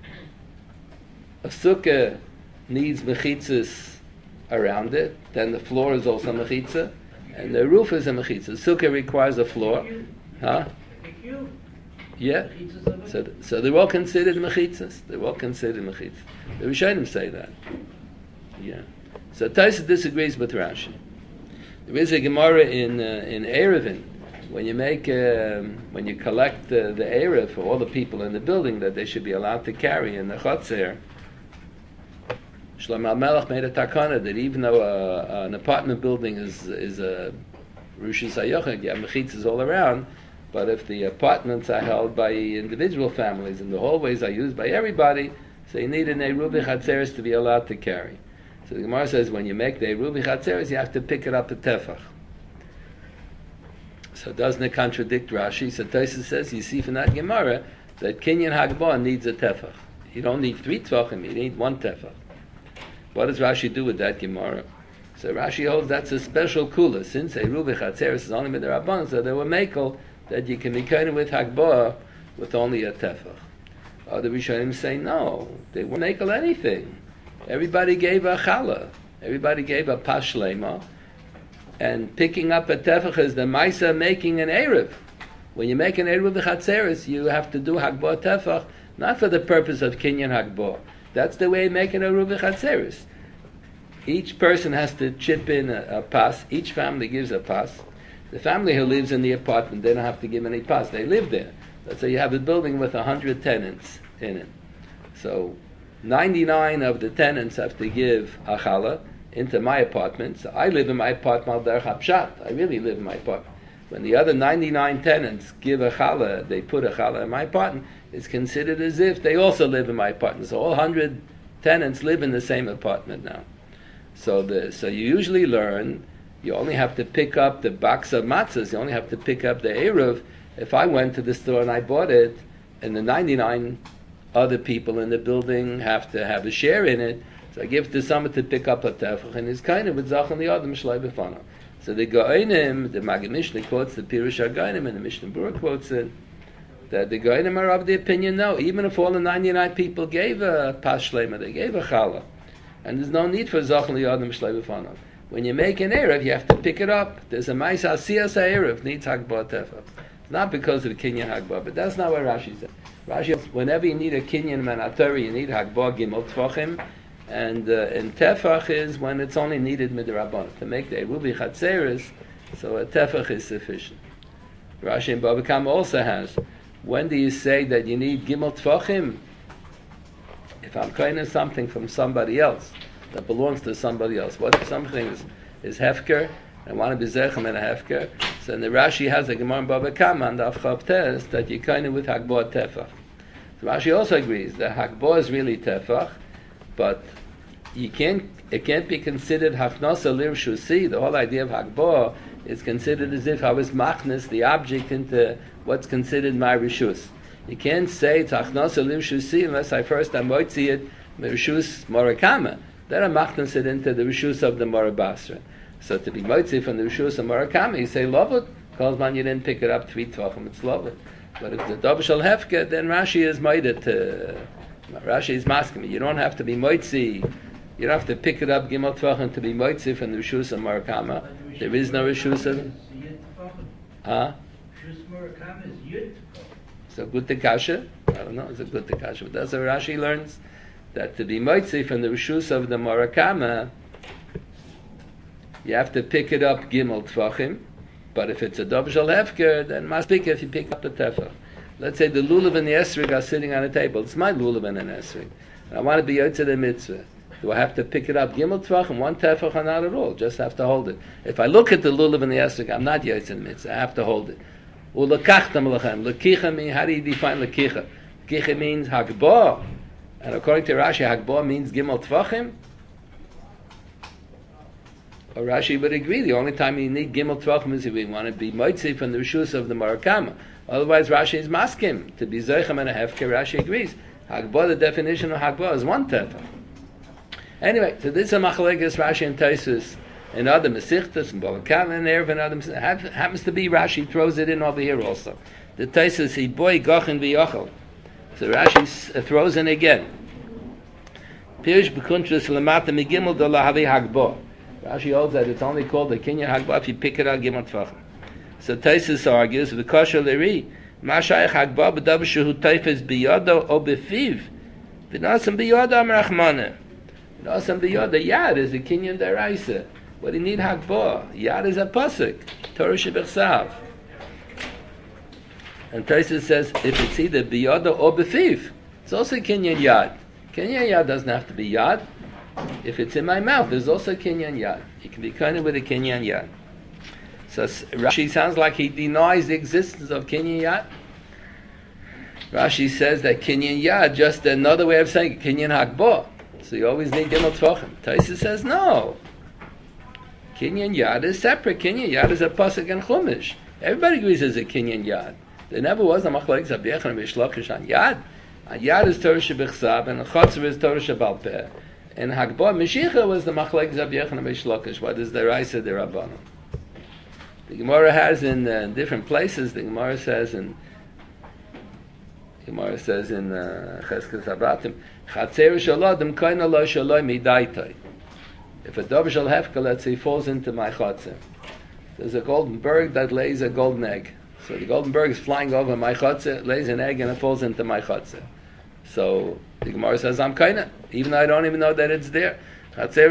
Speaker 1: A sukkah needs mechitzas around it, then the floor is also mechitza, and the roof is a mechitza. Sukkah requires a floor. Huh? Yeah. So, so they're all considered mechitzas. They're all considered mechitzas. The Rishonim say that. Yeah. So Taisa disagrees with Rashi. There is a Gemara in uh, in Erevin, when you make um, when you collect uh, the Erev for all the people in the building that they should be allowed to carry in the Chotzer. Shlomo HaMelech made a takana that even though uh, an apartment building is is a Rishus HaYochid, you have mechitzas all around, but if the apartments are held by individual families and the hallways are used by everybody, so you need an Eruv Chatzeres to be allowed to carry. So the Gemara says when you make the Eruv Chatzeres, you have to pick it up a tefach. So doesn't it contradict Rashi? So Tosfos says, you see from that Gemara that Kinyan Hagbah needs a tefach. You don't need three tefachim, you need one tefach. What does Rashi do with that Gemara? So Rashi holds that's a special kula. Since Eruv Chatzeres is only with the Rabban, so they were makel that you can be kind of with Hagbah with only a tefach. Other Rishonim say no, they won't makel anything. Everybody gave a challah. Everybody gave a pashlema. And picking up a tefach is the maisa making an erev. When you make an erev b'chatzeres, you have to do hagbah tefach, not for the purpose of kinyan hagbah. That's the way you make an erev b'chatzeres. Each person has to chip in a, a pas. Each family gives a pas. The family who lives in the apartment, they don't have to give any pas. They live there. Let's say you have a building with a hundred tenants in it. So ninety-nine of the tenants have to give a challah into my apartment. So I live in my apartment al derech hapshat. I really live in my apartment. When the other ninety-nine tenants give a challah, they put a challah in my apartment, it's considered as if they also live in my apartment. So all one hundred tenants live in the same apartment now. So the so you usually learn, you only have to pick up the box of matzahs, you only have to pick up the eruv. If I went to the store and I bought it, and the ninety-nine other people in the building have to have a share in it, so I give it to someone to pick up a tefach, and it's kind of with zachan the other mishlei b'fana. So the Gaonim, the Maggid Mishnah quotes the Pirush HaGaonim, and the Mishnah Berurah quotes it, That the Goyim are of the opinion, no, even if all the ninety-nine people gave a pas shlema, they gave a challah, and there's no need for zachal yadam shleiv b'fanav. When you make an erev, you have to pick it up. There's a ma'isa asiyas erev needs hagbah tefach. It's not because of the kinyan hagbah, but that's not what Rashi said. Rashi, whenever you need a kinyan manatori, you need hagbah gimel tfachim, and uh, and tefach is when it's only needed midrabanan to make the erubi chatzeres, so a tefach is sufficient. Rashi and Baba Kama also has. When do you say that you need gimel tfachim? If I'm koine something from somebody else that belongs to somebody else, what if something is, is hefker, and I want to be zechem in a hefker? So in the Rashi has a Gemara in Baba Kama and the Avchav Tes that you koine with hagbah tefach. So Rashi also agrees that hagbah is really tefach, but you can't. It can't be considered hafnasa lirushusi. The whole idea of hagbah is considered as if I was machnas the object into what's considered my rishus. You can't say it's hafnasa lirushusi unless I first am moitzi it rishus morakama. Then I machnas it into the rishus of the morabasra. So to be moitzi from the rishus of morakama, you say lovut. Calls man, you didn't pick it up three tvachim. It's lovut. But if the dabashal hefke, then Rashi is moidet. Uh, Rashi is masking. You don't have to be moitzi. You don't have to pick it up gimel tvachim to be moitzi from the rishus of morakama. There is no rishus of. Huh? So good to kasha? I don't know. It's a good to kasha. But that's what Rashi learns, that to be moitzi from the rishus of the morakama, you have to pick it up gimel tvachim. But if it's a dabshal hefker, then must pick if you pick up the tefach. Let's say the lulav and the esrig are sitting on a table. It's my lulav and an esrig, and I want to be yotze the mitzvah. Do I have to pick it up gimel tvach and one tefach or not at all? Just have to hold it. If I look at the lulav and the esrig, I'm not yotze the mitzvah. I have to hold it. Ulakachtam lachem. Lakicha means, how do you define lakicha? Lakicha means hagbah, and according to Rashi, hagbah means gimel tvachim. Or Rashi would agree, the only time you need gimel tvachim is if we want to be moitzi from the rishus of the marakama. Otherwise, Rashi is maskim. To be zeichem and a hefker, Rashi agrees. Hagbah, the definition of hagbah is one tefach. Anyway, so this is a machlekes Rashi and Tosfos and other mesichtas and Bava Kama and Erev and other mesichtas. Happens to be Rashi throws it in over here also. The Tosfos he boy gachin v'yochel. So Rashi throws in again. Pirush b'kuntrus lemata migimel do lahavi hagbah. Rashi holds that it's only called the kinyan hagbah if you pick it out gimel tvachim. So Tosfos argues the kosher leri mashayich hagbah b'davar shehu teifes biyado o befiv v'nasam biyado amrachmana. V'nasam biyado yad is a kinyan deraisa. What do you need hagbah? Yad is a pasuk Torah shebechsav. And Tosfos says if it's either biyado or befiv, it's also kinyan yad. Kinyan yad doesn't have to be yad. If it's in my mouth, there's also kinyan yad. It can be kind of with a kinyan yad. So Rashi sounds like he denies the existence of kinyan yad. Rashi says that kinyan yad just another way of saying kinyan hagbah. So you always need gimel tvachim. Tosfos says no. Kinyan yad is separate. Kinyan yad is a pasuk and chumash. Everybody agrees there's a kinyan yad. There never was a machlokes of Yechon and Reish Lakish on yad. And yad is Torah shebechsav and chotzer is Torah shebal peh. And Hagbah Meshicha was the machlekes of Yechon and Reish Lakish. What is the Raisa the Rabbanon? The Gemara has in uh, different places. The Gemara says in the Gemara says in Cheskes Abratim, Chatzer shaladim koina lo shaloi midaitai. If a dove shall hefka, let's say, falls into my chatzah, there's a golden bird that lays a golden egg. So the golden bird is flying over my chatzah, lays an egg, and it falls into my chatzah. So the Gemara says, I'm kaina, even though I don't even know that it's there. So the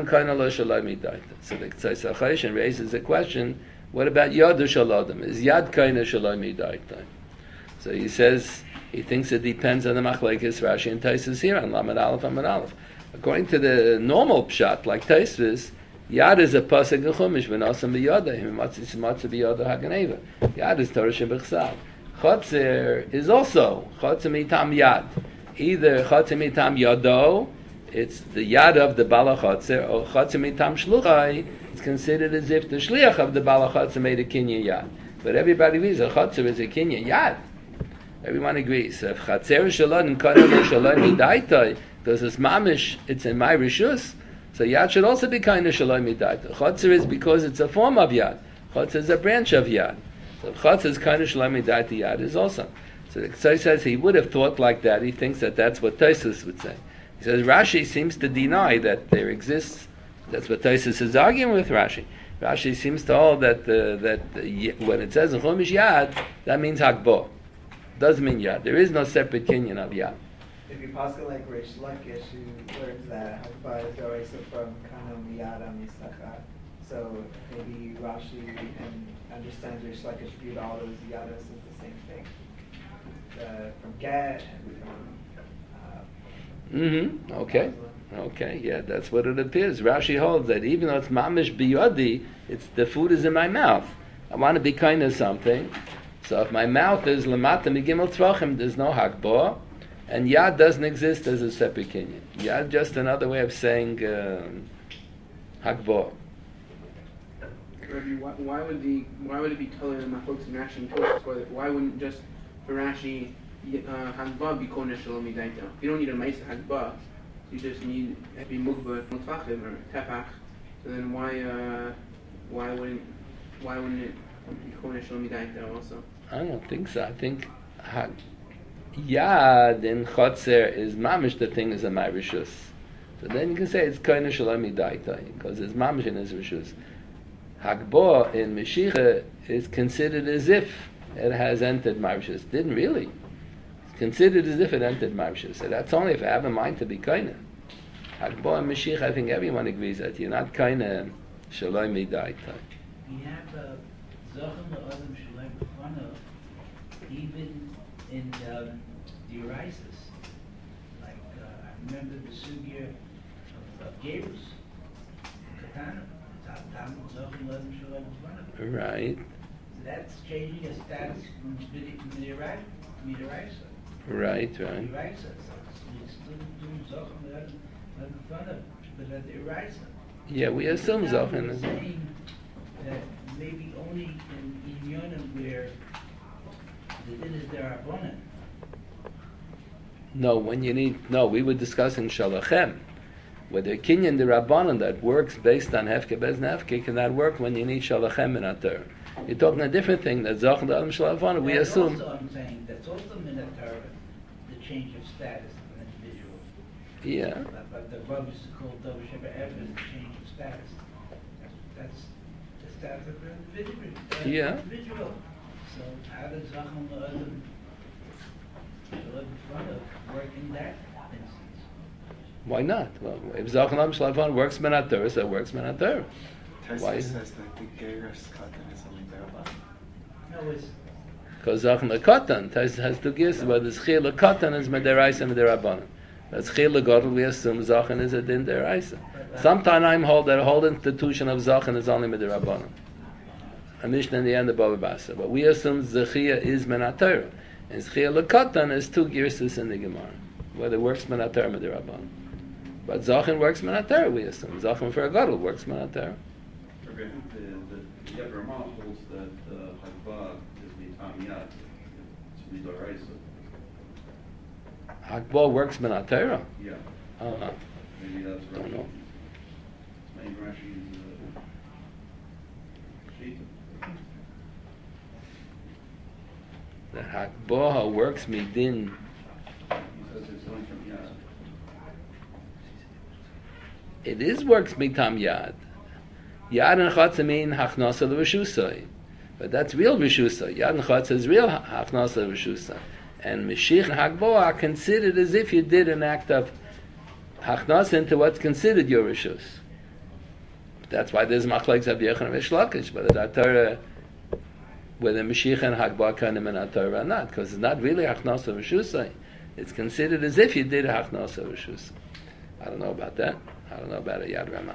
Speaker 1: Ktsaisa Choshen raises the question, what about Yadu Shaladim? Is Yad kaina shaloi midaitai? So he says, he thinks it depends on the machlekes Rashi and Tosfos here, on Lamed Aleph and Lamed Aleph. According to the normal pshat, like Tosfos, Yad is a pasuk in Chumash, v'nasam b'yada, him matzis matzah b'yada haganeva. Yad is Torah shebechsav. Chotzer is also Chotzer mitam Yad. Either Chotzer mitam Yado, it's the Yad of the Bala Chotzer, or Chotzer mitam Shluchai, it's considered as if the Shliach of the Bala Chotzer made a kinyan Yad. But everybody agrees that Chotzer is a kinyan Yad. Everyone agrees. If Chatzer Shalom and Kodesh Shalom Midaitai, because it's mamish, it's in my rishus, so Yad should also be kind of Shalom Midaitai. Chotzer is because it's a form of Yad. Chotzer is a branch of Yad. So if Chotzer is kind of Shalom Midaitai, Yad is also. So the Ksai says he would have thought like that. He thinks that that's what Tosfos would say. He says Rashi seems to deny that there exists. That's what Tosfos is arguing with Rashi. Rashi seems to hold that uh, that uh, when it says in Chumash Yad, that means Hakbo. Doesn't mean Yad. There is no separate kinyan of Yad.
Speaker 8: If you pass it like Rish Lakish, who learns that Hakba is Doraisa from Kanam Yada Misacha. So maybe Rashi and understands Rish Lakish viewed all those Yadas as the same thing. The, from Get and from. Uh,
Speaker 1: mm-hmm. Okay. Okay. Yeah, that's what it appears. Rashi holds that even though it's mamish biyadi, it's the food is in my mouth. I want to be kind of something. So if my mouth is lamata migimel tzvachim, there's no hakbo. And Yad doesn't exist as a separate kinyan. Yad just another way of saying um, Hakbo.
Speaker 9: Rabbi, why, why would the why would it be taller than my folks in Rashi and Tosfos for that? Why wouldn't just for Rashi uh, Hakba be kol neshalom midaita? You don't need a ma'isa Hakba. You just need to be mukba mutfachim or tefach. So then why uh, why wouldn't why wouldn't it be kol neshalom midaita also?
Speaker 1: I don't think so. I think Hak. Yad in Chotzer is mamish, the thing is a my rishus. So then you can say it's koine shalom midaitai because it's mamish in his rishus. Hakbo in Meshicha is considered as if it has entered my rishus. Didn't really. It's considered as if it entered my rishus. So that's only if I have a mind to be koine. Hakbo and Meshicha, I think everyone agrees that you're not koine shalom midaitai.
Speaker 7: We have a Zochim Adam Shalom B'fanav even in um, the Urisis. Like, uh, I remember the sugya of, of Gerus, Katana, Tam Zochim Adam Shalom B'fanav.
Speaker 1: Right.
Speaker 7: So that's changing a status from Midirisa.
Speaker 1: Right, right.
Speaker 7: Midirisa. So it's still doing Zochim Adam B'fanav, but at the Urisis.
Speaker 1: Yeah, we assume Zochim
Speaker 7: is saying that maybe only in Inyonim where the din is derabbanan.
Speaker 1: No, when you need no, we were discussing shalachem, whether kinyan derabbanan that works based on hefke bez nefke cannot work when you need shalachem in ater. You're talking a different thing that zoch and adam shalachem. We
Speaker 7: That's
Speaker 1: assume.
Speaker 7: Also, I'm saying that's also minatar, the change of status of an individual.
Speaker 1: Yeah.
Speaker 7: But, but the Rav is called Dov Sheba Ever is the change of status. That's, that's the status of an individual. Uh,
Speaker 1: Yeah.
Speaker 7: individual. So how does Zacham Adam work in that instance?
Speaker 1: Why not? Well, if zoch and adam shalachem works menater, so it works menater. Why?
Speaker 3: Tosfos says that the Gerus Katan is only derabbanan.
Speaker 7: No, it's
Speaker 1: Because zoch and katan has two gears, but the schil katan is mederaisa and mederabanan. But schil gadol we assume zochen is a din deraisa. Sometimes I'm hold that whole institution of zochen is only mederabanan. A Mishnah in the end of Baba Basa. But we assume Zechia is Menatera. And Zechia Lekatan is two girsis in the Gemara. Whether it works Menatera or Mediraban. But Zachin works Menatera, we assume. Zachin for a Gadol works Menatera.
Speaker 6: Okay, the, the Yad Ramah holds that uh, Hakba is Mitam Yad. It's Midoraisa.
Speaker 1: Hakbo works Menatera?
Speaker 6: Yeah.
Speaker 1: Oh, no.
Speaker 6: Maybe that's right.
Speaker 1: Don't know.
Speaker 6: Maybe Rashi's uh, sheet.
Speaker 1: The Hakbo works Midin.
Speaker 6: He says it's only from Yad.
Speaker 1: It is works Mitam Yad. Yad and Chatz mean Hachnasa l'Rishusai. But that's real Rishusai. Yad and Chatz is real Hachnasa l'Rishusai. And Meshich and Hakbo are considered as if you did an act of Hachnasa into what's considered your Rishus. That's why there's Machlekes of Yechon and Rish Lakish. But the Torah, whether Meshich and Hakbo kind of in a Torah or not, because it's not really Hachnasa l'Rishusai. It's considered as if you did Hachnasa l'Rishusai. I don't know about that. I don't know about a Yad Ramah.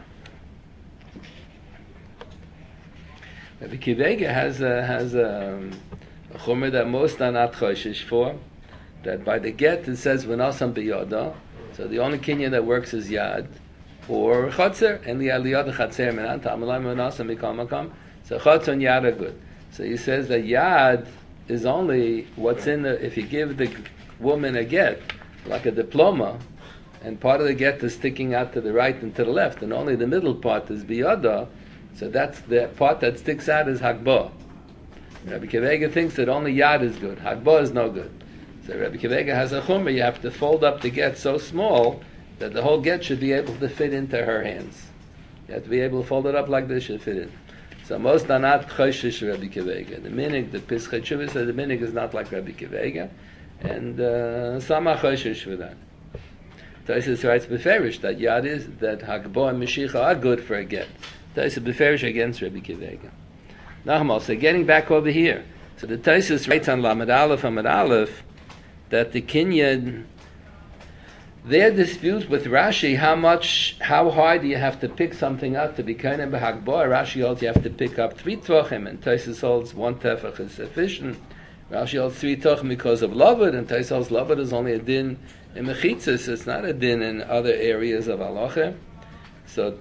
Speaker 1: Rabbi Kivega has a, has a, a chomer that most are not choshish for, that by the get it says v'nosam b'yoda, so the only kinyan that works is yad, or chotzer, and the aliyah chatzer menan ta'amalam v'nosam mikam makam, so chotzer and yad are good. So he says that yad is only what's in the, if you give the woman a get, like a diploma, and part of the get is sticking out to the right and to the left, and only the middle part is biyada, so that's the part that sticks out is Hakbo. Rabbi Kivega thinks that only Yad is good. Hakbo is no good. So Rabbi Akiva Eiger has a chumrah. You have to fold up the get so small that the whole get should be able to fit into her hands. You have to be able to fold it up like this, should fit in. So most are not choishish Rabbi Akiva Eiger. The minig, the Pischei Teshuvah said the minig is not like Rabbi Akiva Eiger, and uh, some are choishish for that. Tosfos writes beferish that yad is that Hagbah and Mashiach are good for a get. Tosfos beferish against Rabbi Akiva Eiger. Nachmal, so getting back over here. So the Tosfos writes on Lamed Aleph, Lamed Aleph, that the Kinyan, their dispute with Rashi, how much, how hard do you have to pick something up to be kind of b'hagbah? Rashi holds you have to pick up three tvachim, and Tosfos holds one tefach is sufficient. Rashi holds three tvachim because of Lavud, and Tosfos holds Lavud is only a din in mechitzas. It's not a din in other areas of halacha. So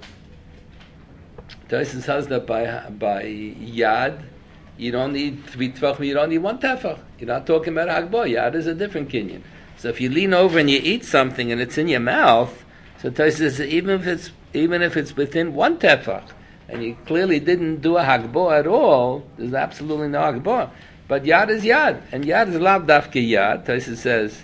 Speaker 1: Tosfos says that by by yad, you don't need three tvachim, you don't need one tefach. You're not talking about hagbah. Yad is a different kinyan. So if you lean over and you eat something and it's in your mouth, so Tosfos says even if it's even if it's within one tefach, and you clearly didn't do a hagbah at all, there's absolutely no hagbah. But yad is yad, and yad is lav dafke yad. Tosfos says,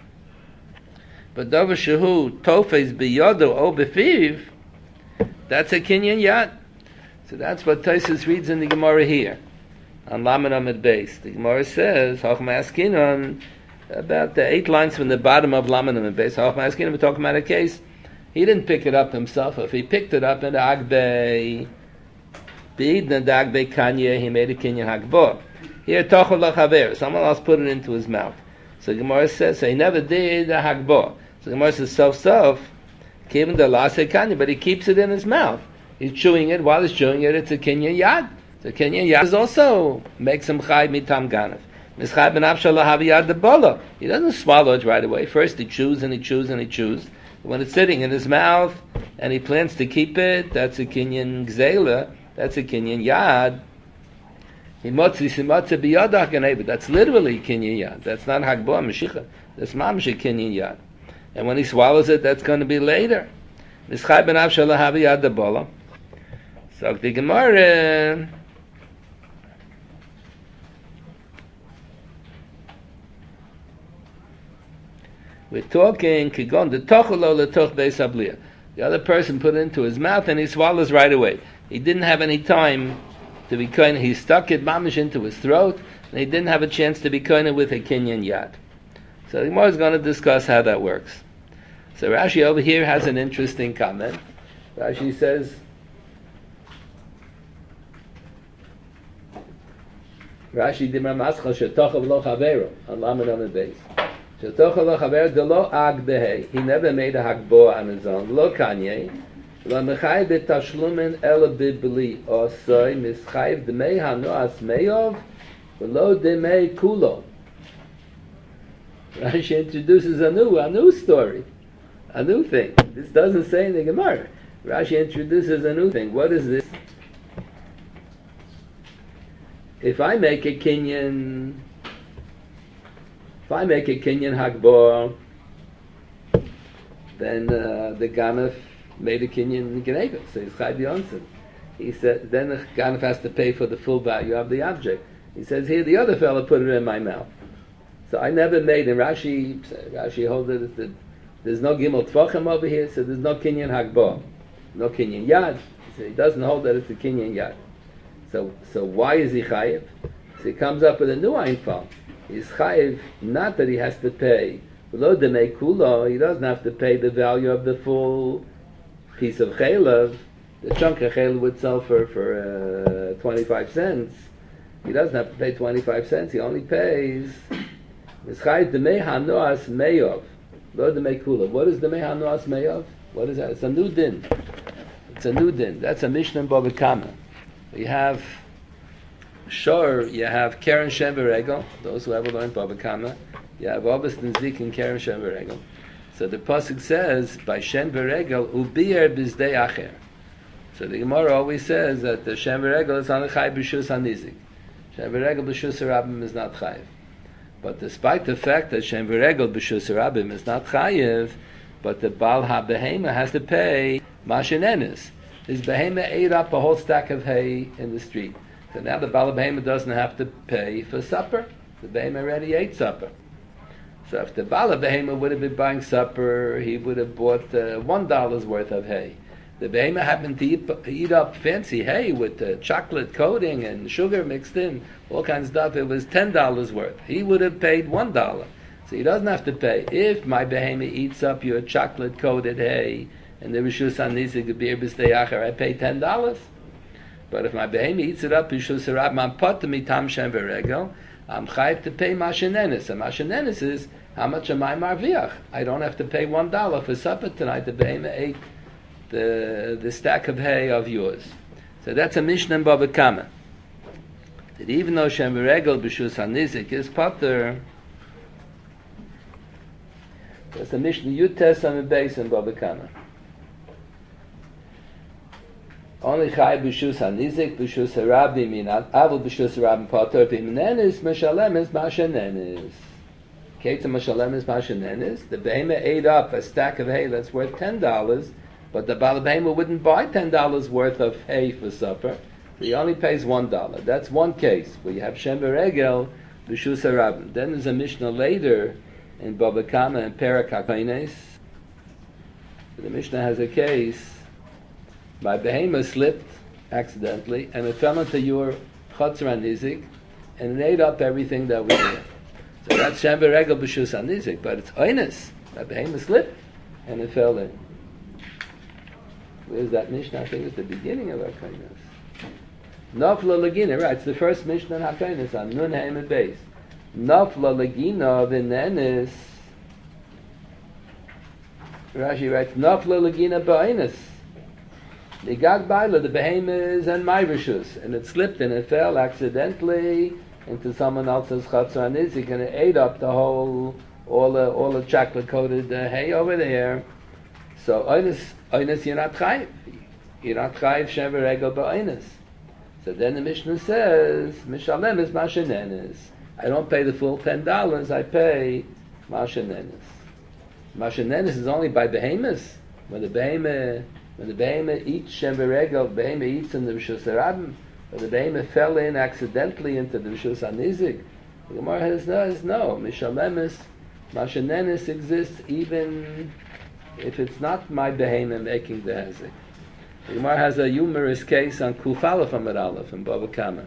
Speaker 1: but davar shehu tofes biyodo o befiv, that's a kinyan yad. So that's what Tosfos reads in the Gemara here on Lamed Amud Beis. The Gemara says, Chachma Askinon, about the eight lines from the bottom of Lamed Amud Beis. Chachma Askinon, we're talking about a case. He didn't pick it up himself. If he picked it up in the Agbei, B'idna the Agbei Kanye, he made a kinyan hagbah. Here, Tochel Lachaver, someone else put it into his mouth. So the Gemara says, so he never did a hagbah. So the Gemara says, self-self, came in the last Kanye, but he keeps it in his mouth. He's chewing it. While he's chewing it, it's a kinyan yad. So kinyan yad is also makes him chay mitam ganef. Mischay ben avshal lahavi yad debala. He doesn't swallow it right away. First he chews and he chews and he chews. When it's sitting in his mouth and he plans to keep it, that's a kinyan gzela. That's a kinyan yad. Himotzi simotzi biyadak ganeva. That's literally kinyan yad. That's not hagbah mashicha. That's mamish kinyan yad. And when he swallows it, that's going to be later. Mischay ben avshal lahavi yad debala. So the Gemara, we're talking kigon the tochelo letoch beis habliya. The other person put it into his mouth and he swallows right away. He didn't have any time to be kind. He stuck it mamish into his throat, and he didn't have a chance to be kind with a kinyan yad. So the Gemara is going to discuss how that works. So Rashi over here has an interesting comment. Rashi says, Rashi dimar maschal shetochav lo chavero on Lamed Amud Beis. Shetochav lo chavero de lo ag behe. He never made a hakboah on his own. Lo kanye. Lo mechayv betashlumin ela bibli osoi mischayv demei hanoas meyov v'lo demei kulo. Rashi introduces a new, a new story, a new thing. This doesn't say in the Gemara. Rashi introduces a new thing. What is this? If I make a kinyan, if I make a kinyan hagbah, then uh, the ganef made a kinyan geneva. So he's chai b'yonsen. He said, then the ganef has to pay for the full value of the object. He says, here the other fellow put it in my mouth. So I never made. And Rashi, Rashi holds it that there's no gimel tvachim over here, so there's no kinyan hagbah, no kinyan yad. So he doesn't hold that it's a kinyan yad. So, so why is he chayiv? So he comes up with a new einfall. He's chayiv not that he has to pay below the meikulo. He doesn't have to pay the value of the full piece of chaylev. The chunk of chaylev would sell for for uh, twenty-five cents. He doesn't have to pay twenty-five cents. He only pays. He's chayiv the mehanoas meyov, below the meikulo. What is the mehanoas meyov? What is that? It's a new din. It's a new din. That's a mishnah in Bava Kama. You have Shor, you have Keren Shem V'Regel, those who ever learned Bava Kama. You have Obist and Zik and Keren Shem V'Regel. So the pasuk says, by Shem V'Regel, Ubier Bizdei Acher. So the Gemara always says that the Shem V'Regel is on a Chai B'Shus HaNizik. Shem V'Regel B'Shus HaRabim is not Chayiv. But despite the fact that Shem V'Regel B'Shus HaRabim is not Chayiv, but the Baal HaBehema has to pay Mashenenis. His behema ate up a whole stack of hay in the street. So now the Baal behema doesn't have to pay for supper. The behema already ate supper. So if the Bala Behema would have been buying supper, he would have bought uh, one dollar's worth of hay. The Behema happened to eat, eat up fancy hay with uh, chocolate coating and sugar mixed in, all kinds of stuff. It was ten dollars worth. He would have paid one dollar. So he doesn't have to pay. If my Behema eats up your chocolate coated hay, and the Rishus HaNizik beer b'steyacher, I pay ten dollars. But if my Behema eats it up, Rishus HaRab, man pot mitam shem v'regel, I'm chayiv to pay mashenenis. And mashenenis is, how much am I marviach? I don't have to pay one dollar for supper tonight. The Behema ate the the stack of hay of yours. So that's a Mishnah in Bava Kama. That even though Shem v'regel b'Rishus HaNizik is potter, that's a Mishnah Yutes on the base in Bava Kama. Only Chai b'Rishus HaNizik, B'Rishus HaRabbi minat, Avul B'Rishus HaRabbi potter, B'Minenis, Meshalem is Mashenenis. Ketzah Meshalem is Mashenenis. The Behema ate up a stack of hay that's worth ten dollars, but the Baal Behema wouldn't buy ten dollars worth of hay for supper. He only pays one dollar. That's one case where you have Shem v'Regel, B'Rishus HaRabbi. Then there's a Mishnah later in Bava Kama and Perak HaKoines. The Mishnah has a case. My Behema slipped accidentally and it fell into your Chotzer HaNizik and it ate up everything that we did. So that's Shem v'Regel B'Rishus HaNizik, but it's Oines. My Behema slipped and it fell in. Where's that Mishnah? I think it's the beginning of HaKoines. Nafla Lagina, right, it's the first Mishnah in HaKoines on Nun Haim and Beis. Nafla Lagina v'Nenis. Rashi writes, Nafla Lagina ba'Oines. The Gag Baila, the Behemoths and my Rishus, and it slipped and it fell accidentally into someone else's Chotzer HaNizik and it ate up the whole, all the, all the chocolate coated uh, hay over there. So, Oines, Oines, you're not chayiv. You're not chayiv Shem v'Regel ba'Oines. So then the Mishnah says, Mishalem is Mashenenis. I don't pay the full ten dollars, I pay Mashenenis. Mashenenis is only by Behemoths. When the Behemoth When the Behema eats Shem v'Regel, the Behema eats in the Rishus HaRabbi, but the Behema fell in accidentally into the Rishus HaNizik. The Gemara has no, has no. Mishalemis, Mashenenis exists even if it's not my Behema making the Hezek. The Gemara has a humorous case on Kuf Aleph Amud Aleph in Bava Kama.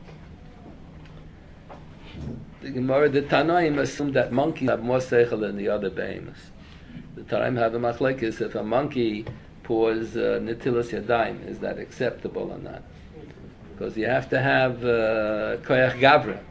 Speaker 1: The Gemara, the Tanoim assumed that monkeys have more seichel than the other Behemoths. The Tanoim have a machlekes if a monkey pours uh, netilas yadayim, is that acceptable or not? Because you have to have uh, koyach gavra.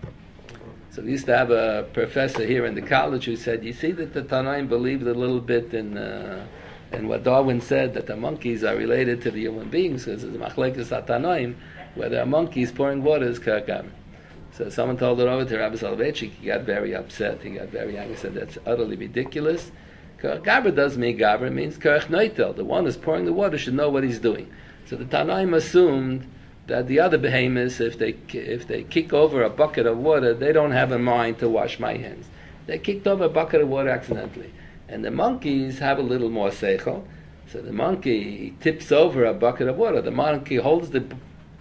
Speaker 1: So we used to have a professor here in the college who said, you see that the Tanoim believed a little bit in uh, in what Darwin said, that the monkeys are related to the human beings, because it's machlekes Tanoim, where there are monkeys pouring water is koyach gavra. So someone told it over to Rabbi Soloveitchik, he got very upset, he got very angry, he said that's utterly ridiculous. Gabra doesn't mean Gabra, it means Kerech Noitel. The one who's pouring the water should know what he's doing. So the Tanaim assumed that the other behemoths, if they if they kick over a bucket of water, they don't have a mind to wash my hands. They kicked over a bucket of water accidentally. And the monkeys have a little more seichel. So the monkey tips over a bucket of water. The monkey holds the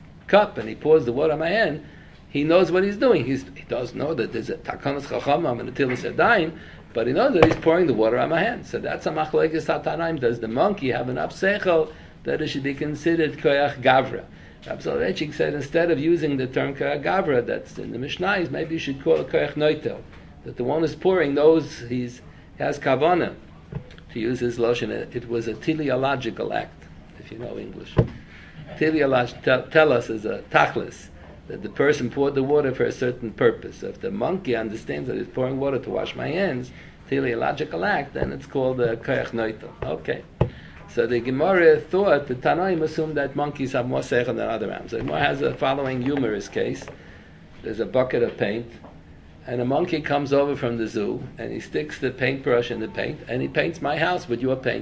Speaker 1: cup and he pours the water on my hand. He knows what he's doing. He's, he does know that there's a takanas chachamam and a tilas yadayim, but he knows that he's pouring the water on my hand. So that's a machlekes hatanaim. Does the monkey have enough seichel that it should be considered koyach gavra? Rabbi Soloveitchik said instead of using the term koyach gavra that's in the Mishnayos, maybe you should call it koyach noitel. That the one who's pouring knows he's has kavana. To use his lashon, it was a teleological act, if you know English. Teleolog, tell, tell us is a tachlis, that the person poured the water for a certain purpose. So if the monkey understands that he's pouring water to wash my hands, teleological act, then it's called a koyach noitel. Okay. So the Gemara thought, the Tanaim assumed that monkeys have more seichel than other animals. The Gemara has a following humorous case. There's a bucket of paint, and a monkey comes over from the zoo, and he sticks the paintbrush in the paint, and he paints my house with your paint.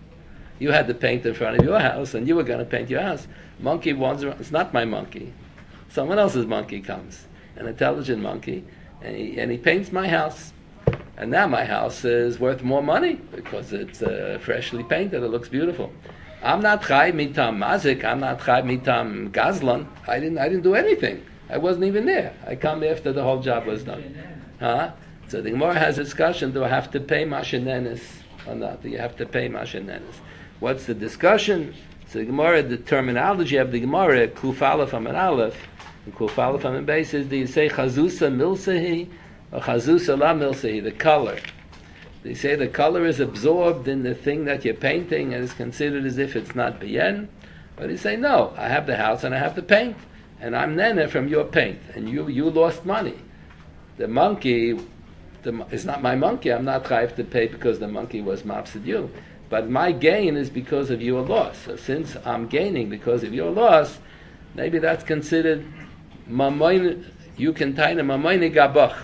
Speaker 1: You had the paint in front of your house, and you were going to paint your house. Monkey wanders around. It's not my monkey. Someone else's monkey comes, an intelligent monkey, and he, and he paints my house. And now my house is worth more money because it's uh, freshly painted. It looks beautiful. I'm not chai mitam mazik. I'm not chai mitam gazlan. I didn't. I didn't do anything. I wasn't even there. I come after the whole job was done. Huh? So the Gemara has a discussion, do I have to pay Mashanenis or not? Do you have to pay Mashanenis? What's the discussion? So the Gemara, the terminology of the Gemara, Kuf Aleph Amid Aleph, and Kuf Aleph Amid Beis is, do you say Chazusa Milsehi or Chazusa La Milsehi, the color? They say the color is absorbed in the thing that you're painting and is considered as if it's not Bien. But they say, no, I have the house and I have the paint. And I'm nene from your paint. And you you lost money. The monkey, the, it's not my monkey. I'm not chayiv to pay because the monkey was mafsid you. But my gain is because of your loss. So since I'm gaining because of your loss, maybe that's considered mamoyne, you can taina mamoyne gabach.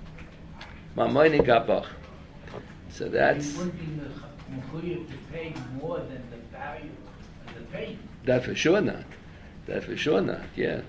Speaker 1: Mamoyne gabach. So that's...
Speaker 7: You wouldn't be mechuyev to pay more than the value of the paint.
Speaker 1: That for sure not. That for sure not, yeah.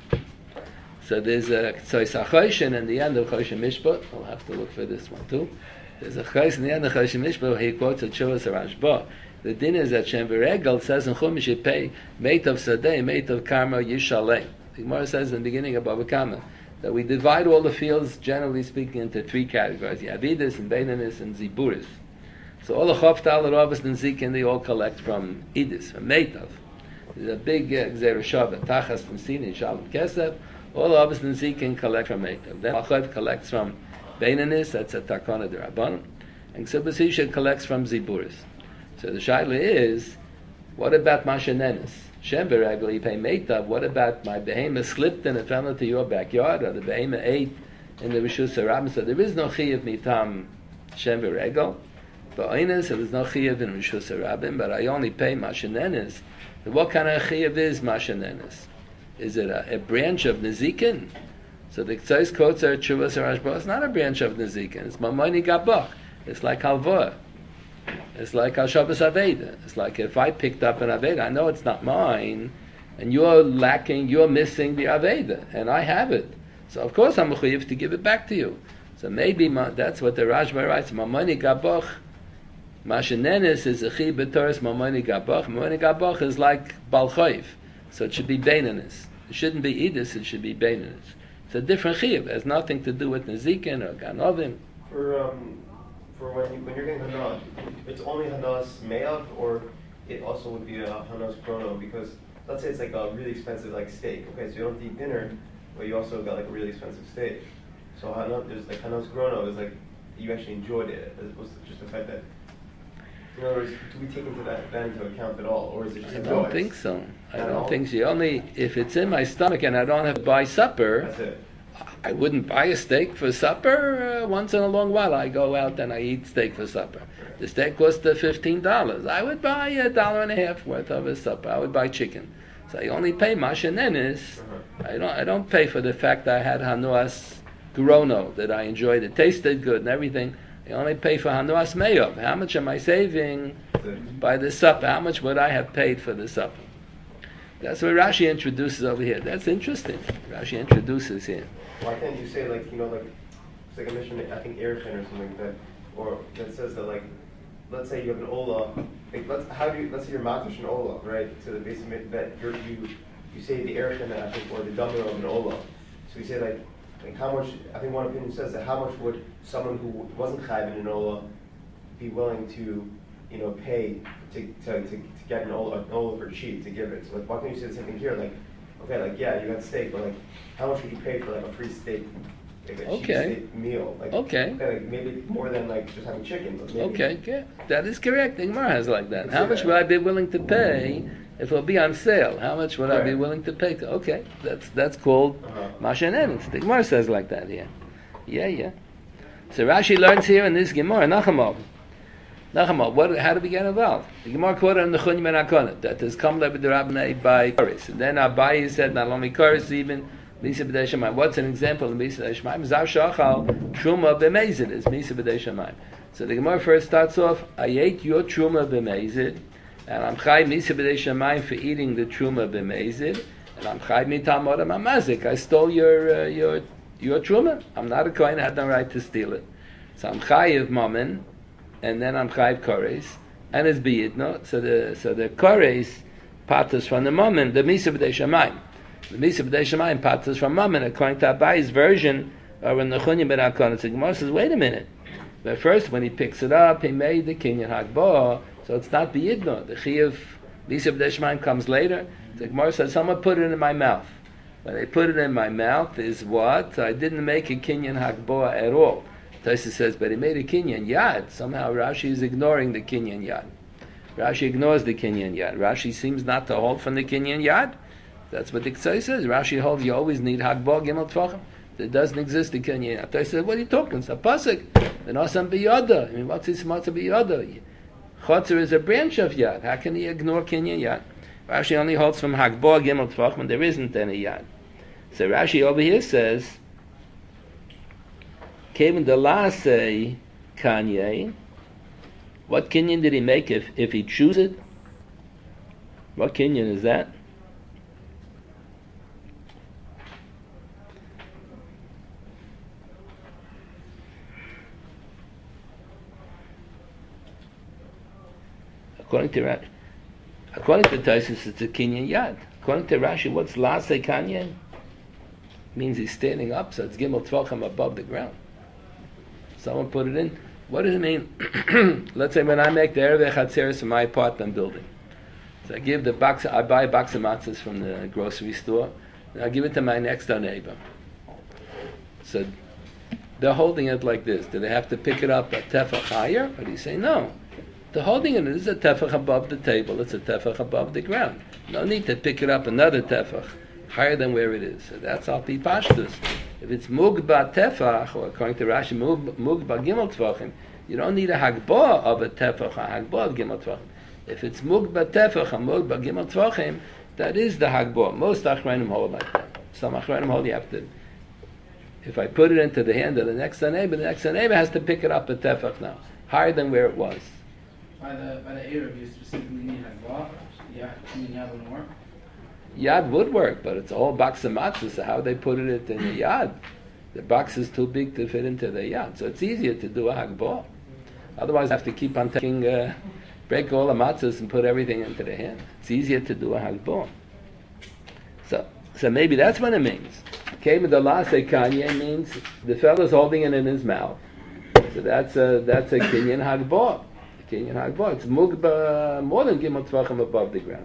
Speaker 1: So there's a Tzois HaChoshen in the end of Choshen Mishpat. I'll have to look for this one too. There's a Chos in the end of Choshen Mishpat where he quotes a Tshuvas Rashba. The din is that Shem V'Regel says in Chumash you pay meit of Sadeh, meit of Karma, Yishaleh. The Gemara says in the beginning of Bava Kama that we divide all the fields, generally speaking, into three categories: Yavidis and Beinanis and Ziburis. So all the Choftal, Ravas, and Zikin, they all collect from Idis, from Meitav. There's a big Gzera Shabbat, Tachas from Sini, Shalom Kesef. All the Ravas and Zikin collect from Meitav. Then Achav collects from Beinanis, that's a Takana de Rabban, and Ksubasisha collects from Ziburis. So the Shaila is, what about Mashanenis? Shem Beregel, you pay Meitav. What about my behemoth slipped and it fell into your backyard, or the behemoth ate in the Rishus Harabim? So there is no Chiyav Mitam Shem Beregel. But Oines, there is no Chiyav in Rishus Harabim, but I only pay Mashanenis. What kind of Chiyav is Mashanenis? Is it a, a branch of Nezikin? So the Ktsois quotes are Tshuvas Rashba. It's not a branch of Nezikin. It's Mamoni Gabach. It's like Halvoah. It's like Al Shabbos Aveda. It's like if I picked up an Aveda, I know it's not mine, and you're lacking, you're missing the Aveda, and I have it. So of course I'm mechuyev to give it back to you. So maybe ma, that's what the Rashba writes. Mamoni Gabach. Mashanenis is a chi b'toras Mamoni Gabach. Mamoni Gabach is like Balchoiv. So it should be Beinanis. It shouldn't be Idis, it should be Beinanis. It's a different chiv. It has nothing to do with Nezikin or Ganovim.
Speaker 4: For um, for when you when you're getting Hanas, it's only Hanas Me'av, or it also would be a Hanas Chrono, because let's say it's like a really expensive like steak. Okay, so you don't eat dinner, but you also got like a really expensive steak. So Hanas, there's like Hanas Chrono is like you actually enjoyed it, as opposed to just the fact that. In other words, do we take into that, that into account at all, or is it just
Speaker 1: I
Speaker 4: a
Speaker 1: don't
Speaker 4: noise?
Speaker 1: think so. I
Speaker 4: At
Speaker 1: don't
Speaker 4: all?
Speaker 1: think so. Only if it's in my stomach and I don't have to buy supper,
Speaker 4: That's it.
Speaker 1: I wouldn't buy a steak for supper. Uh, once in a long while, I go out and I eat steak for supper. The steak costs uh, fifteen dollars. I would buy a dollar and a half worth of a supper. I would buy chicken. So I only pay mashanenis.
Speaker 4: Uh-huh.
Speaker 1: I don't. I don't pay for the fact that I had hanuas grono, that I enjoyed. It tasted good and everything. I only pay for hanuas meyov. How much am I saving
Speaker 4: That's it.
Speaker 1: by the supper? How much would I have paid for the supper? That's what Rashi introduces over here. That's interesting. Rashi introduces here.
Speaker 4: Why can't you say like you know like it's like I mentioned I think Erichin or something like that, or that says that like let's say you have an Ola, like let's how do you let's say you're matish an Ola, right? To the base of it that you're, you you say the Erichin I think or the dumbbell of an Ola. So you say like like how much I think one opinion says that how much would someone who wasn't chayv in an Ola be willing to you know pay to to, to, to get an Ola, an Ola for cheap to give it. So like why can't you say the same thing here? Like okay, like yeah, you got steak, but like how much would you pay for like a free steak, like a cheap
Speaker 1: Okay.
Speaker 4: steak meal? Like
Speaker 1: Okay.
Speaker 4: okay, like maybe more than like just having chicken, but maybe
Speaker 1: Okay, yeah, that is correct. The Gemara has like that.
Speaker 4: Let's
Speaker 1: How
Speaker 4: see
Speaker 1: much
Speaker 4: that.
Speaker 1: would I be willing to pay if it'll be on sale? How much would I be
Speaker 4: Right.
Speaker 1: willing to pay? Okay, that's that's called
Speaker 4: Uh-huh.
Speaker 1: mashanenis. The Gemara says like that here. Yeah, yeah. So Rashi learns here in this Gemara, Nachamov. Nachamov, what? How do we get involved? The Gemara quoted in the Chunyim and Akonot that there's come levi derabnei by Koris, and then Abayi said not only Koris even. Misa b'dei shamayim. What's an example of Misa b'dei shamayim? Zav shachal truma b'mezid is Misa b'dei shamayim. So the Gemara first starts off, I ate your truma b'mezid, and I'm chai Misa b'dei shamayim for eating the truma b'mezid, and I'm chai mitam odam amazik. I stole your uh, your your truma. I'm not a kohen. I had no right to steal it. So I'm chayiv mammon, and then I'm chayiv kores, and it's biyidno. So the so the kores patas from the mammon, the Misa b'dei shamayim. The Misa b'dei shamayim patas from mammon. According to Abayi's version, or when Nechunyan ben Hakana. So Gemara says, wait a minute. But first, when he picks it up, he made the kinyan hagbah, so it's not biyidno. The chiyuv Lisa B'deshmaim comes later. The Gemara says, someone put it in my mouth. When they put it in my mouth is what? I didn't make a kinyan hagbah at all. Taisa says, but he made a kinyan yad. Somehow Rashi is ignoring the kinyan yad. Rashi ignores the kinyan yad. Rashi seems not to hold from the kinyan yad. That's what the Ksai says. Rashi holds you always need hagbah gimel tvachim. There doesn't exist the kinyan yad. Taisa says, what are you talking? It's a pasuk. And asam biyada. I mean, what's this matzah biyada? Chotzer is a branch of yad. How can he ignore kinyan yad? Rashi only holds from hagbah gimel tvachim when there isn't any yad. So Rashi over here says, Kevin the last say Kanye. What kinyan did he make if, if he choose it? What kinyan is that? According to Rashi, according to Taisus, it's a kinyan yad. According to Rashi, what's last say Kanye? Means he's standing up, so it's gimel tvachim above the ground. Someone put it in. What does it mean? Let's say when I make the Ereveh Chatzeres for my apartment building. So I give the box, I buy a box of matzahs from the grocery store, and I give it to my next door neighbor. So they're holding it like this. Do they have to pick it up a tefach higher? Or do you say no? They're holding it, it's a tefach above the table, it's a tefach above the ground. No need to pick it up another tefach higher than where it is. So that's al pi pashtus. If it's mugba tefach, or according to Rashi, mugba gimel tvachim, you don't need a hagbah of a tefach, a hagbah of gimel tvachim. If it's mugba tefach, a mugba gimel tvachim, that is the hagbah. Most achrayim hold like that. Some achrayim hold you have to, if I put it into the hand of the next neighbor, the next neighbor has to pick it up a tefach now, higher than where it was.
Speaker 7: By the by the Erev, you specifically need hagbah. Yeah, yad wouldn't work.
Speaker 1: Yad would work, but it's all box of matzah, so how they put it in the yad? The box is too big to fit into the yad, so it's easier to do a hagbah. Otherwise, I have to keep on taking, uh, break all the matzahs and put everything into the hand. It's easier to do a hagbah. So, so maybe that's what it means. Came the last say Kanye means the fellow's holding it in his mouth. So that's a that's a kinyan hagbah. Kinyan hagbah. It's mugba more than gimel tvachim above the ground.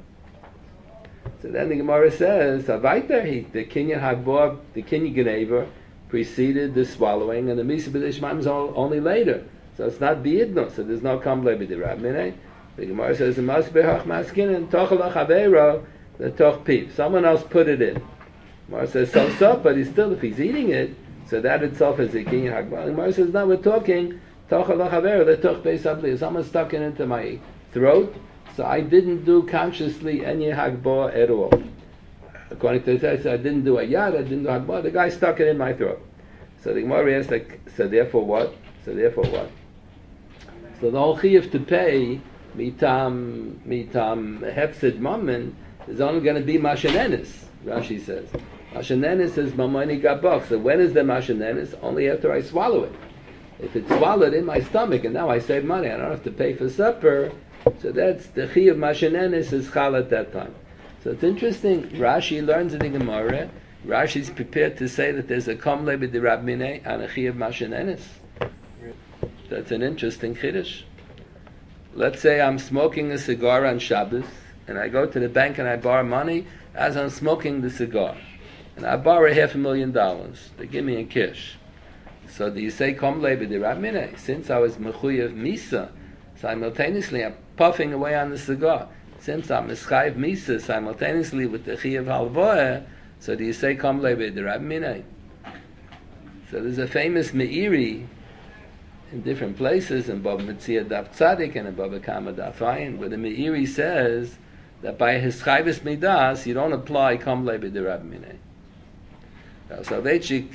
Speaker 1: So then the Gemara says, Avaita, he the kinyan hagbah, the kinyan genever preceded the swallowing, and the misa b'deshmaim is only later. So it's not biidno. So there's no kamle b'dirabminei. The Gemara says, it must be hach maskin and tochel achavero the toch piv. Someone else put it in. Gemara says so so, but he's still if he's eating it, so that itself is a kinyan hagbah. The Gemara says, no, we're talking tochel achavero the toch beis abli. Someone stuck it into my throat. So I didn't do consciously any hagbah at all. According to this, I didn't do a yad, I didn't do hagbah. The guy stuck it in my throat. So the Gemara asks, like, so therefore what? So therefore what? So the whole chiyuv to pay mitam mitam hefsid mammon is only going to be mashanenis. Rashi says mashanenis is mamoni gabach. So when is the mashanenis? Only after I swallow it. If it's swallowed in my stomach and now I save money, I don't have to pay for supper. So that's the chi of mashanenis is chal at that time. So it's interesting. Rashi learns in the Gemara. Rashi is prepared to say that there's a kamle b'dirabminei and a chi of mashanenis. That's an interesting chiddush. Let's say I'm smoking a cigar on Shabbos, and I go to the bank and I borrow money as I'm smoking the cigar, and I borrow half a million dollars. They give me a kish. So do you say kamle b'dirabminei? Since I was mechuyev misa, simultaneously I'm puffing away on the cigar. Since I'm mischayev misa simultaneously with the chi of halvoah, so do you say kamle b'dirabminei? So there's a famous meiri in different places, in Bava Metzia Daf Tzadik and in Bava Kama Daf Ayin, where the meiri says that by his chayvus midas you don't apply kamle b'dirabminei. Now Soloveitchik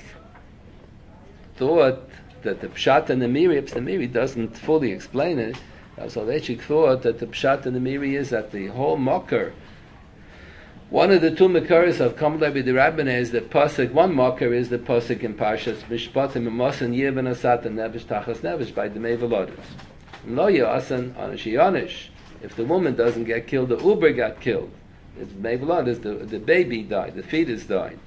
Speaker 1: thought that the pshat and the meiri, the meiri doesn't fully explain it. So Soloveitchik thought that the pshat and the meiri is that the whole mocker, one of the two makaris of kamle b'dirabminei is the pasuk. One makar is the pasuk in Parshas Mishpatim Mosan Yivin Asat and Nevish Tachas Nevish by the Mevalodis. Lo Yasan Anashiyanish. If the woman doesn't get killed, the Uber got killed. It's Mevalodis. The the baby died. The fetus died.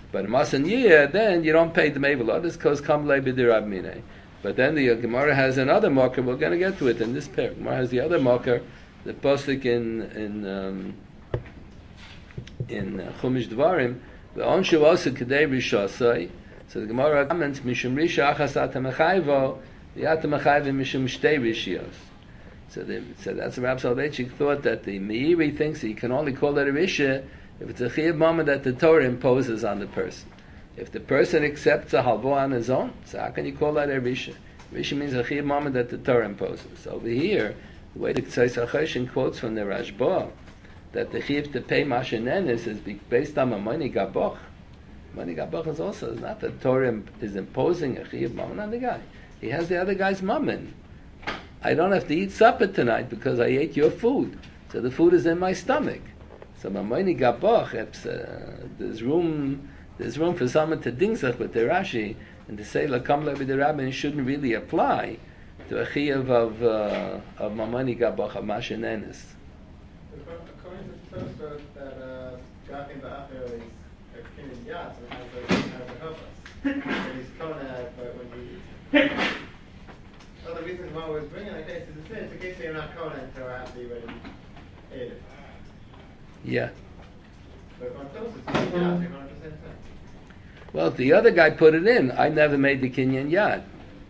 Speaker 1: But in Masan Yeh, then you don't pay the Mevel. This goes Kam Le B'Dirab Minei. But then the Gemara has another marker. We're going to get to it in this pair. Gemara has the other marker, the pasuk in in um, in uh, Chumash Dvarim. The Onshu also Kedei Rishasai. So the Gemara comments Mishum Risha Achasat Hamechayvo, the Atamechayvo Mishum Shtei Rishios. So, the, so that's the Rab Soloveitchik thought that the Meiri thinks that you can only call it a Risha if it's a Chiyuv Mama that the Torah imposes on the person. If the person accepts a halvo on his own, so how can you call that a Risha? Risha means a Chiyuv Mama that the Torah imposes. So over here, the way the Tzais HaChoshen quotes from the Rashba, that the Chiyuv to pay Mashenenis is based on a Mani Gaboch. Mani Gaboch is also, it's not that Torah is imposing a Chiyuv Mama on the guy. He has the other guy's mammon. I don't have to eat supper tonight because I ate your food. So the food is in my stomach. So Mamoni Gaboch, uh, there's room there's room for someone to dingsach with the Rashi and to say Lakam Levi the Rabbin shouldn't really apply to a chiyuv of uh, of Mamoni Gaboch of Mashenenis.
Speaker 10: According to Tosfot, that Gafin Ba'acher is a Kinyan Yad, so it has a, has a help us. So he's Konad, but when he so the reason why we're bringing a case is it's in case you're not Konad until after you already ate it.
Speaker 1: Yeah.
Speaker 10: But on Tosfot, it's Kinyan Yad, you're one hundred percent sense.
Speaker 1: Well, the other guy put it in. I never made the Kinyan Yad.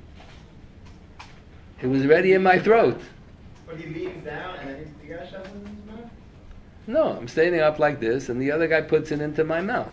Speaker 1: It was already in my throat.
Speaker 10: But he leans down and then the guy shoves it in his mouth?
Speaker 1: No, I'm standing up like this, and the other guy puts it into my mouth.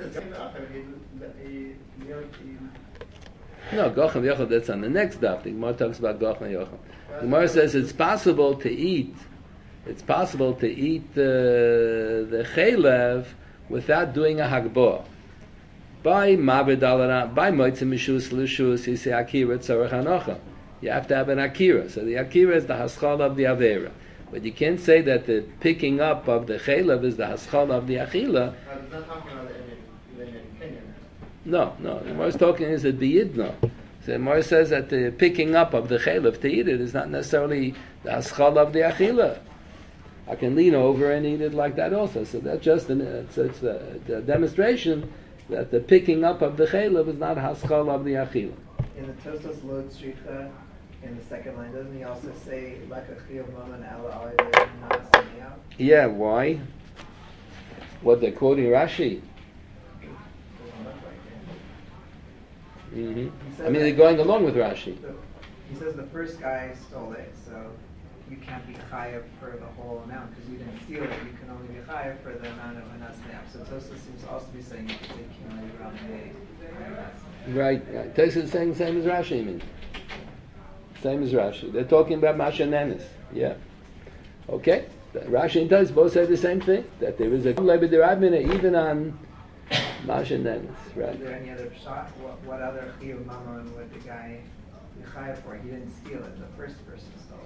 Speaker 1: No, Gochem Yochel, that's on the next daf. The Gemara talks about Gochem Yochel. The Gemara says it's possible to eat, it's possible to eat the, the chaylev without doing a hagbah. By Mavid Alara, by Moitzim Mishus Lushus, you say Akira Tzorach Hanocha. You have to have an Akira. So the Akira is the haschal of the Avera. But you can't say that the picking up of the chaylev is the haschal of the Achila.
Speaker 10: It's not talking about the Kenyan.
Speaker 1: No, no. The Gemara is talking is that the Yidno. So the Gemara says that the picking up of the chaylev to eat it is not necessarily the haschal of the Achila. I can lean over and eat it like that also. So that's just an, it's, it's a, a demonstration that the picking up of the chaylev is not haschal of the Achila.
Speaker 8: In the Tosfos Lod Shricha, in the second line, doesn't he also say like a chiyuv moment ala ala?
Speaker 1: Yeah, why? What they're quoting Rashi. Mm-hmm. I mean, they're going along with Rashi.
Speaker 8: The, he says the first guy stole it, so you can't be chayav for the whole amount because you didn't steal it. You can only be chayav for the amount of anas ne'am. So Tosfos seems to also be saying you can say kimai around the
Speaker 1: right. Right. Tosfos is saying the same as Rashi. I mean. Same as Rashi. They're talking about Mashenenis. Yeah. Okay. Rashi and Tosfos both say the same thing. That there is a Lebi Derabmina even on Mashenenis. Right.
Speaker 8: Is there any other shot? What, what other chiyuv mamon would the guy be chayav for? He didn't steal it. The first person stole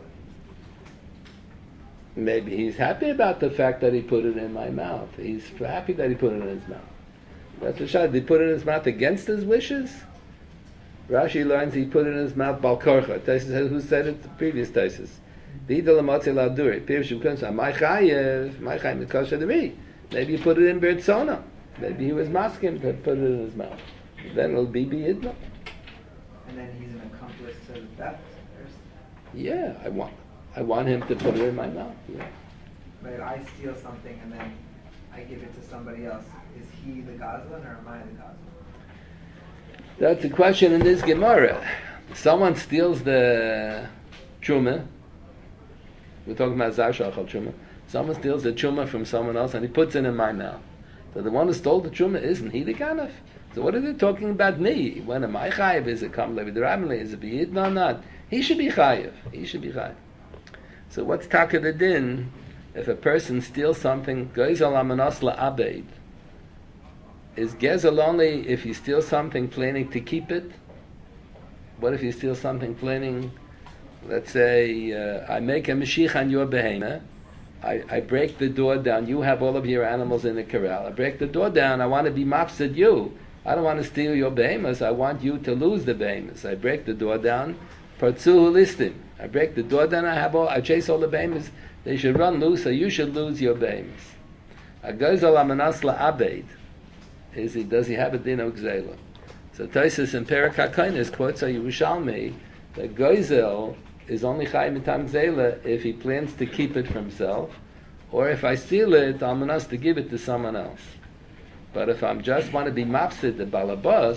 Speaker 8: it.
Speaker 1: Maybe he's happy about the fact that he put it in my mouth. He's happy that he put it in his mouth. That's the shot. Did he put it in his mouth against his wishes? Rashi learns he put it in his mouth balkorcha. Taisus says, who said it? The previous Taisus. V'idol amatzi laduri. Pirish u'kunsa. My chayev, my chayev mikosha demi. Maybe he put it in bertzona. Maybe he was masking to put it in his mouth. Then it'll be biyidna.
Speaker 8: And then he's an accomplice to the theft.
Speaker 1: Yeah, I want, I want him to put it in my mouth. Yeah.
Speaker 8: But if I steal something and then I give it to somebody else, is he the Gazlan or am I the Gazlan?
Speaker 1: That's a question in this Gemara. Someone steals the truma. We're talking about zar shachal truma. Someone steals the truma from someone else and he puts it in my mouth. So the one who stole the truma, isn't he the ganef? So what are they talking about me? When am I chayiv? Is it kam levi derabmele? Is it biyid? No, not. He should be chayiv. He should be chayiv. So what's taka the din if a person steals something? Goes al amanos la'abeid. Is gezel only if you steal something planning to keep it? What if you steal something planning, let's say, uh, I make a meshich on your behemah, I, I break the door down, you have all of your animals in the corral, I break the door down, I want to be mafsid you, I don't want to steal your behemoths, I want you to lose the behemoths. I break the door down, partzuhu listim, I break the door down, I have all, I chase all the behemoths, they should run loose, so you should lose your behemoths. A gezel amanas la'abeid. is he does he have a din of gzela? So Tosfos in Perek HaKonos quotes a Yerushalmi that Gozel is only chai mitam gzela if he plans to keep it for himself, or if I steal it, I'm enough to give it to someone else. But if I just want to be mafsid the balabas,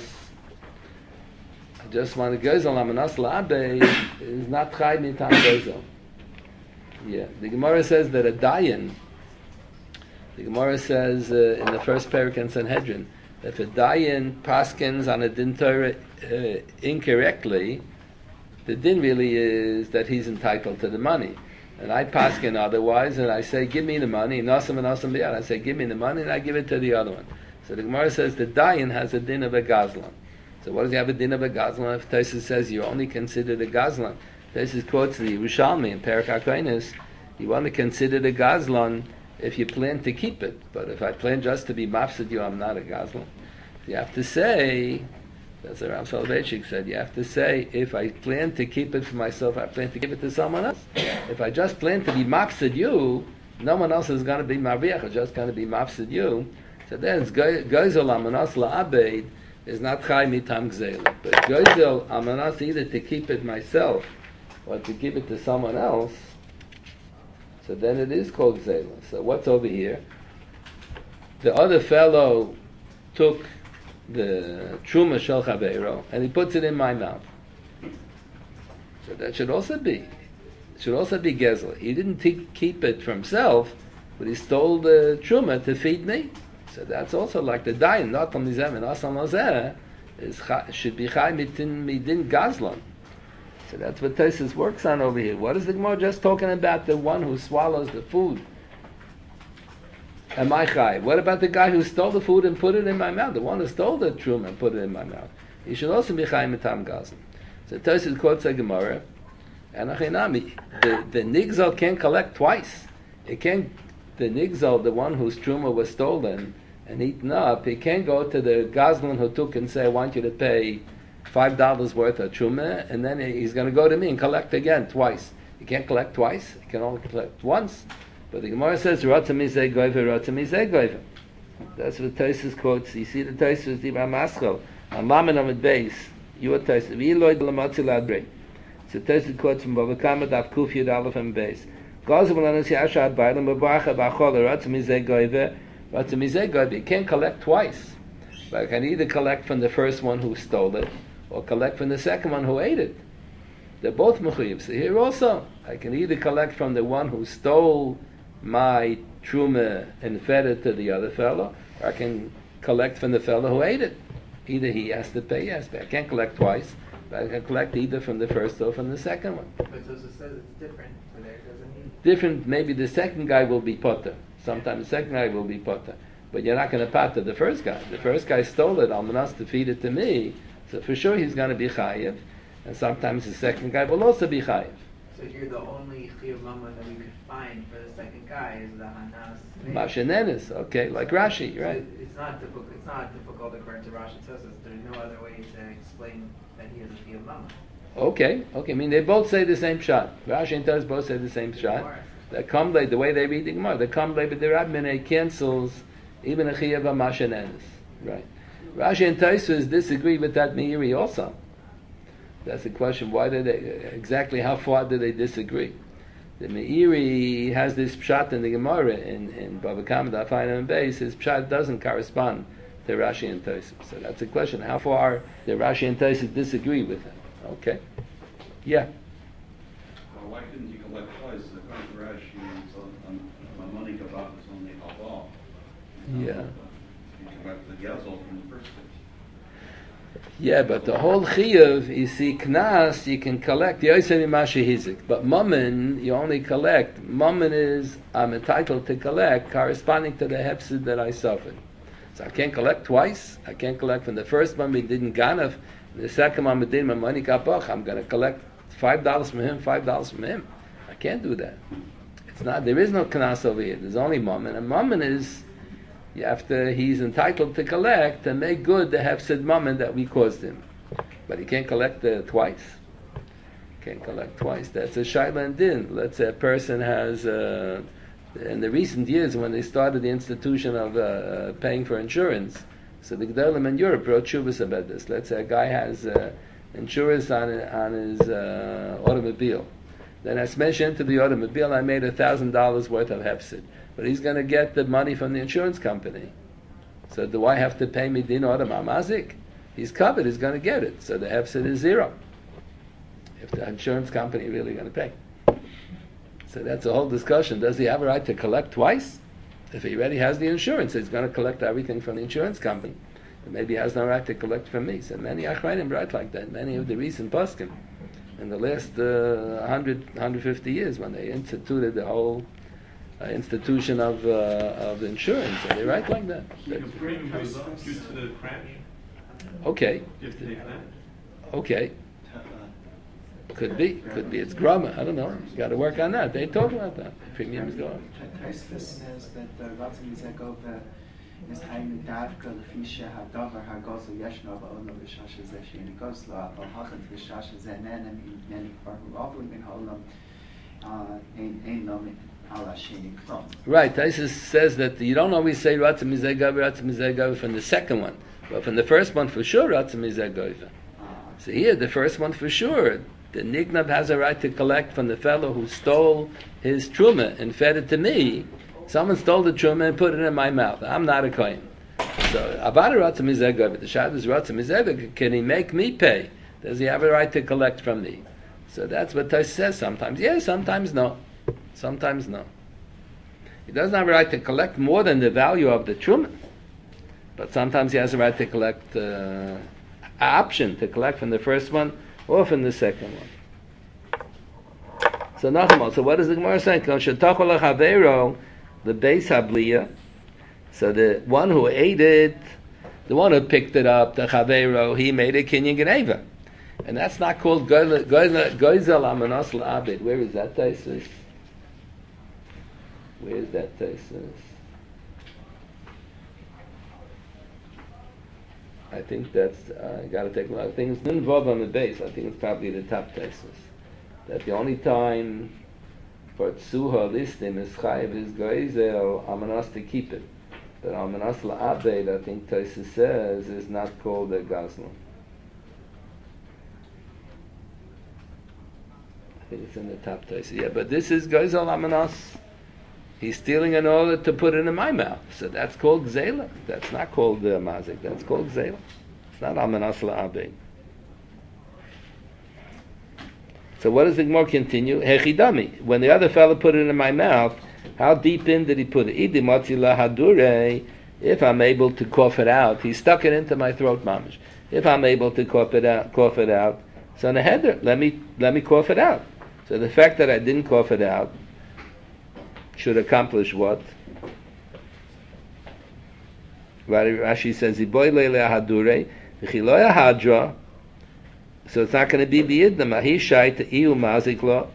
Speaker 1: I just want to Gozel amanas la'abe is not chai mitam Gozel. Yeah, the Gemara says that a dayan. The Gemara says uh, in the first parak in Sanhedrin that if a dayan paskins on a din Torah uh, incorrectly, the din really is that he's entitled to the money. And I paskin otherwise, and I say, give me the money, and Nasam and Nasam biyad. I say, give me the money, and I give it to the other one. So the Gemara says the dayan has a din of a gazlan. So what does he have a din of a gazlan? If Tosfos says you only consider the gazlan, Tosfos quotes the Yerushalmi in Perek HaKonos, you want to consider the gazlan if you plan to keep it. But if I plan just to be mafsid you, I'm not a gazlan. You have to say, that's what Rav Soloveitchik said, you have to say, if I plan to keep it for myself, I plan to give it to someone else. If I just plan to be mafsid you, no one else is going to be marviach, it's just going to be mafsid you. So then, gozel amanas la'abeid is not chai mitam gzela. But gozel amanas either to keep it myself or to give it to someone else, so then it is called gzela. So what's over here? The other fellow took the truma shel chaveiro and he puts it in my mouth. So that should also be, it should also be gezel. He didn't t- keep it for himself, but he stole the truma to feed me. So that's also like the dayan, not on mizem and asam lazeh, is should be chai mitin midin gazlan. So that's what Tosfos works on over here. What is the Gemara just talking about? The one who swallows the food. Am I chai? What about the guy who stole the food and put it in my mouth? The one who stole the truma and put it in my mouth. He should also be chai mitam gazlan. So Tosfos quotes a Gemara, and achinami, the the nigzal can't collect twice. It can't. The nigzal, the one whose truma was stolen and eaten up, he can't go to the gazlan who took and say, I want you to pay five dollars worth of truma, and then he's going to go to me and collect again twice. He can't collect twice. He can only collect once. But the Gemara says, Rata mizeh goiva, Rata mizeh goiva. That's what Tosfos quotes. You see the Tosfos, the Maschel, on Lamed Amud Beis, you are Tosfos, V'iloi d'lamatzi ladrei. So Tosfos quotes from Bava Kama, Daf Kuf Yud Aleph and Beis. Gazav l'anus yashad b'aylam b'barcha b'achol, Rata mizeh goiva, Rata mizeh goiva. You can't collect twice. But I can either collect from the first one who stole it, or collect from the second one who ate it. They're both mechuyev. So here also, I can either collect from the one who stole my truma and fed it to the other fellow, or I can collect from the fellow who ate it. Either he has to pay, he has to pay. I can't collect twice, but I can collect either from the first or from the second one.
Speaker 8: But Tosfos says it's different for there, doesn't he?
Speaker 1: Different, maybe the second guy will be potter. Sometimes the second guy will be potter. But you're not going to pater the first guy. The first guy stole it, almanas to feed it to me, so for sure he's going to be chayiv. And sometimes the second guy will also be chayiv.
Speaker 8: So here the only chiyuv mama that we could find for the second guy is the hanas.
Speaker 1: Mashenenis, okay, like Rashi, right?
Speaker 8: So it's not difficult. It's not difficult according to Rashi Tosfos. There's no other way to explain that he has a chiyuv mama.
Speaker 1: Okay, okay. I mean, they both say the same shot. Rashi and Tosfos both say the same shot. The kamle, the way they read the Gemara, the kamle b'derabmine cancels even a chiyuv mashenenis, right? Rashi and Tosfos disagree with that meiri also. That's the question. Why did they exactly? How far do they disagree? The Meiri has this pshat in the Gemara in in Bava Kama Daf Ayin and Beis. His pshat doesn't correspond to Rashi and Tosfos. So that's the question. How far do Rashi and Tosfos disagree with him? Okay, yeah.
Speaker 6: Well, why couldn't you collect twice? According to Rashi, it's on, on money kabbalah is only halal.
Speaker 1: Yeah.
Speaker 6: You collect the gazelle from the first place.
Speaker 1: Yeah, but the whole chiyuv, you see, knas, you can collect, but mammon, you only collect. Mammon is, I'm entitled to collect, corresponding to the hefsid that I suffered. So I can't collect twice. I can't collect from the first one, we didn't ganav. The second one, we didn't money kapach. I'm going to collect five dollars from him, five dollars from him. I can't do that. It's not, there is no knas over here. There's only mammon. And mammon is, after he's entitled to collect to make good the hefsid mammon that we caused him, but he can't collect uh, twice. Can't collect twice. That's a shaila and din. Let's say a person has, uh, in the recent years when they started the institution of uh, uh, paying for insurance, So the Gedolim in Europe wrote shuvas about this. Let's say a guy has uh, insurance on on his uh, automobile. Then I smash into the automobile. I made a thousand dollars worth of hefsid, but he's going to get the money from the insurance company. So do I have to pay me din order mamazik? He's covered. He's going to get it. So the hefsid is zero. If the insurance company really going to pay. So that's a whole discussion. Does he have a right to collect twice? If he already has the insurance, he's going to collect everything from the insurance company. And maybe he has no right to collect from me. So many achrayim write like that. Many of the recent poskim in the last uh, one hundred, one hundred fifty years, when they instituted the whole uh, institution of uh, of insurance, and they write like that.
Speaker 11: If the premium goes up due to the crash,
Speaker 1: Okay.
Speaker 11: you have to take that.
Speaker 1: Okay. Could be. Could be. It's grama. I don't know. You got to work on that. They talk about that. Premiums go up.
Speaker 8: Tosfos says that the Ratzon Mizegova is Hainu Davka Lefisha Hadavar Hagozel Yeshno Ba'ono V'Shasha Zeshi and Gosla Al-Hachan V'Shasha Zenenem Neni Parhu Avlim in Holam Ein Ein Nom Ala Sheni Klom.
Speaker 1: Right. Taisus says that you don't always say Ratzon Mizegova, Ratzon Mizegova from the second one, but from the first one for sure Ratzon Mizegova. So here, the first one for sure. The Nignab has a right to collect from the fellow who stole his truma and fed it to me. Someone stole the truma and put it in my mouth. I'm not a kohen. So, Avada Ratzah Mizegah, but the Shabbos Ratzah Mizegah, can he make me pay? Does he have a right to collect from me? So that's what Tais says sometimes. Yes, sometimes no. Sometimes no. He doesn't have a right to collect more than the value of the truma. But sometimes he has a right to collect, uh, option to collect from the first one or from the second one. So Nachman, so what is the Gemara saying? The Beis Habliya. So the one who ate it, the one who picked it up, the Chavero, he made a Kinyan Geneva. And that's not called Goizel Amanos L'Abed. Where is that thesis? Where is that thesis? I think that's, uh, I got to take a lot of things. Ninvov on the base, I think it's probably the top thesis. That the only time for Tsuha listim is Chayiv is Goizel, Amanas to keep it. But Amanas La'abed, I think Tesis says, is not called a Gazlan. I think it's in the top Tesis. Yeah, but this is Goizel Amanas. He's stealing in order to put it in my mouth. So that's called Gzela. That's not called uh, Mazik. That's called Gzela. It's not Amanas La'abed. So what does the Gemara continue? Hechidami. When the other fellow put it in my mouth, how deep in did he put it? Idi matzi lahadure. If I'm able to cough it out, he stuck it into my throat, mamish. If I'm able to cough it out, cough it out. So in a header, let me let me cough it out. So the fact that I didn't cough it out should accomplish what? Rashi says, "Iboy leile hadure, v'chiloya hadra." So it's not going to be biyidna. Mahi shayt iu mazik lo.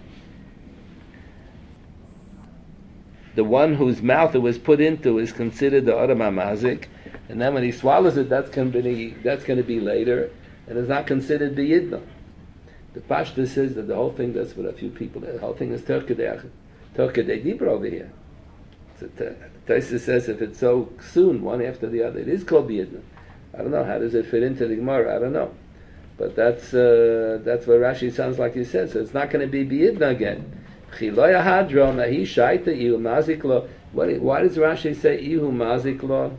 Speaker 1: The one whose mouth it was put into is considered the Odama Mazik, and then when he swallows it, that's going to be that's going to be later, and it's not considered biyidna. The Pashta says that the whole thing, that's what a few people, the whole thing is Turkadei Turkadei Dibra over here. So Taisa says if it's so soon, one after the other, it is called biyidna. I don't know, how does it fit into the Gemara? I don't know. But that's uh, that's what Rashi sounds like he said. So it's not going to be biyidna again. Chiloya hadro mahi shaita ihu mazik lo. Why does Rashi say ihu mazik lo?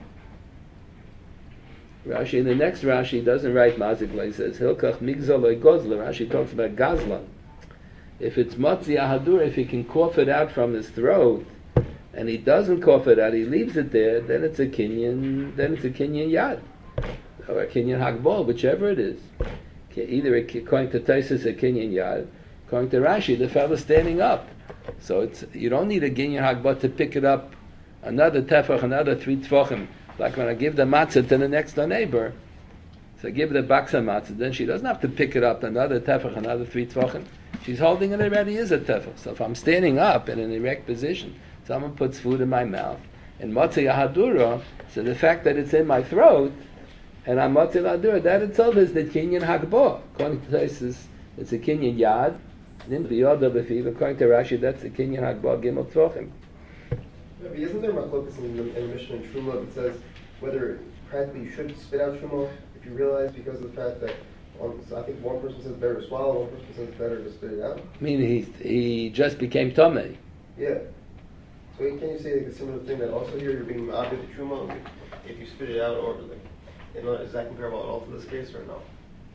Speaker 1: Rashi in the next Rashi doesn't write mazik lo. He says hilkach migzal lo gozla. Rashi talks about gazlan. If it's matzi ahadur, if he can cough it out from his throat, and he doesn't cough it out, he leaves it there, then it's a kinyan. Then it's a kinyan yad. Or a kinyan hagbal, whichever it is. Either according to Taisus a kinyan yad, according to Rashi the fellow standing up. So it's you don't need a kinyan hagbal to pick it up another tefach, another three tefachim. Like when I give the matzah to the next door neighbor, so I give the baksa matzah, then she doesn't have to pick it up another tefach, another three tefachim. She's holding it already is a tefach. So if I'm standing up in an erect position, someone puts food in my mouth, and matzah yahadura, so the fact that it's in my throat, and I'm matzil adur, that itself is the kinyan hakbo. According to Taisus, it's a kinyan yad. According to Rashi, that's the kinyan hakbo gimel tvochim.
Speaker 4: Isn't there machlokas in the in the Mishnah in Truma that says whether practically you should spit out truma if you realize because of the fact that one, so I think one person says better to swallow, one person says better to spit it out.
Speaker 1: I mean, he he just became Tomei.
Speaker 4: Yeah. So can you say like a similar thing that also here you're being ma'abed to truma like, if you spit it out, or like, you know, is that comparable at all to this case or no?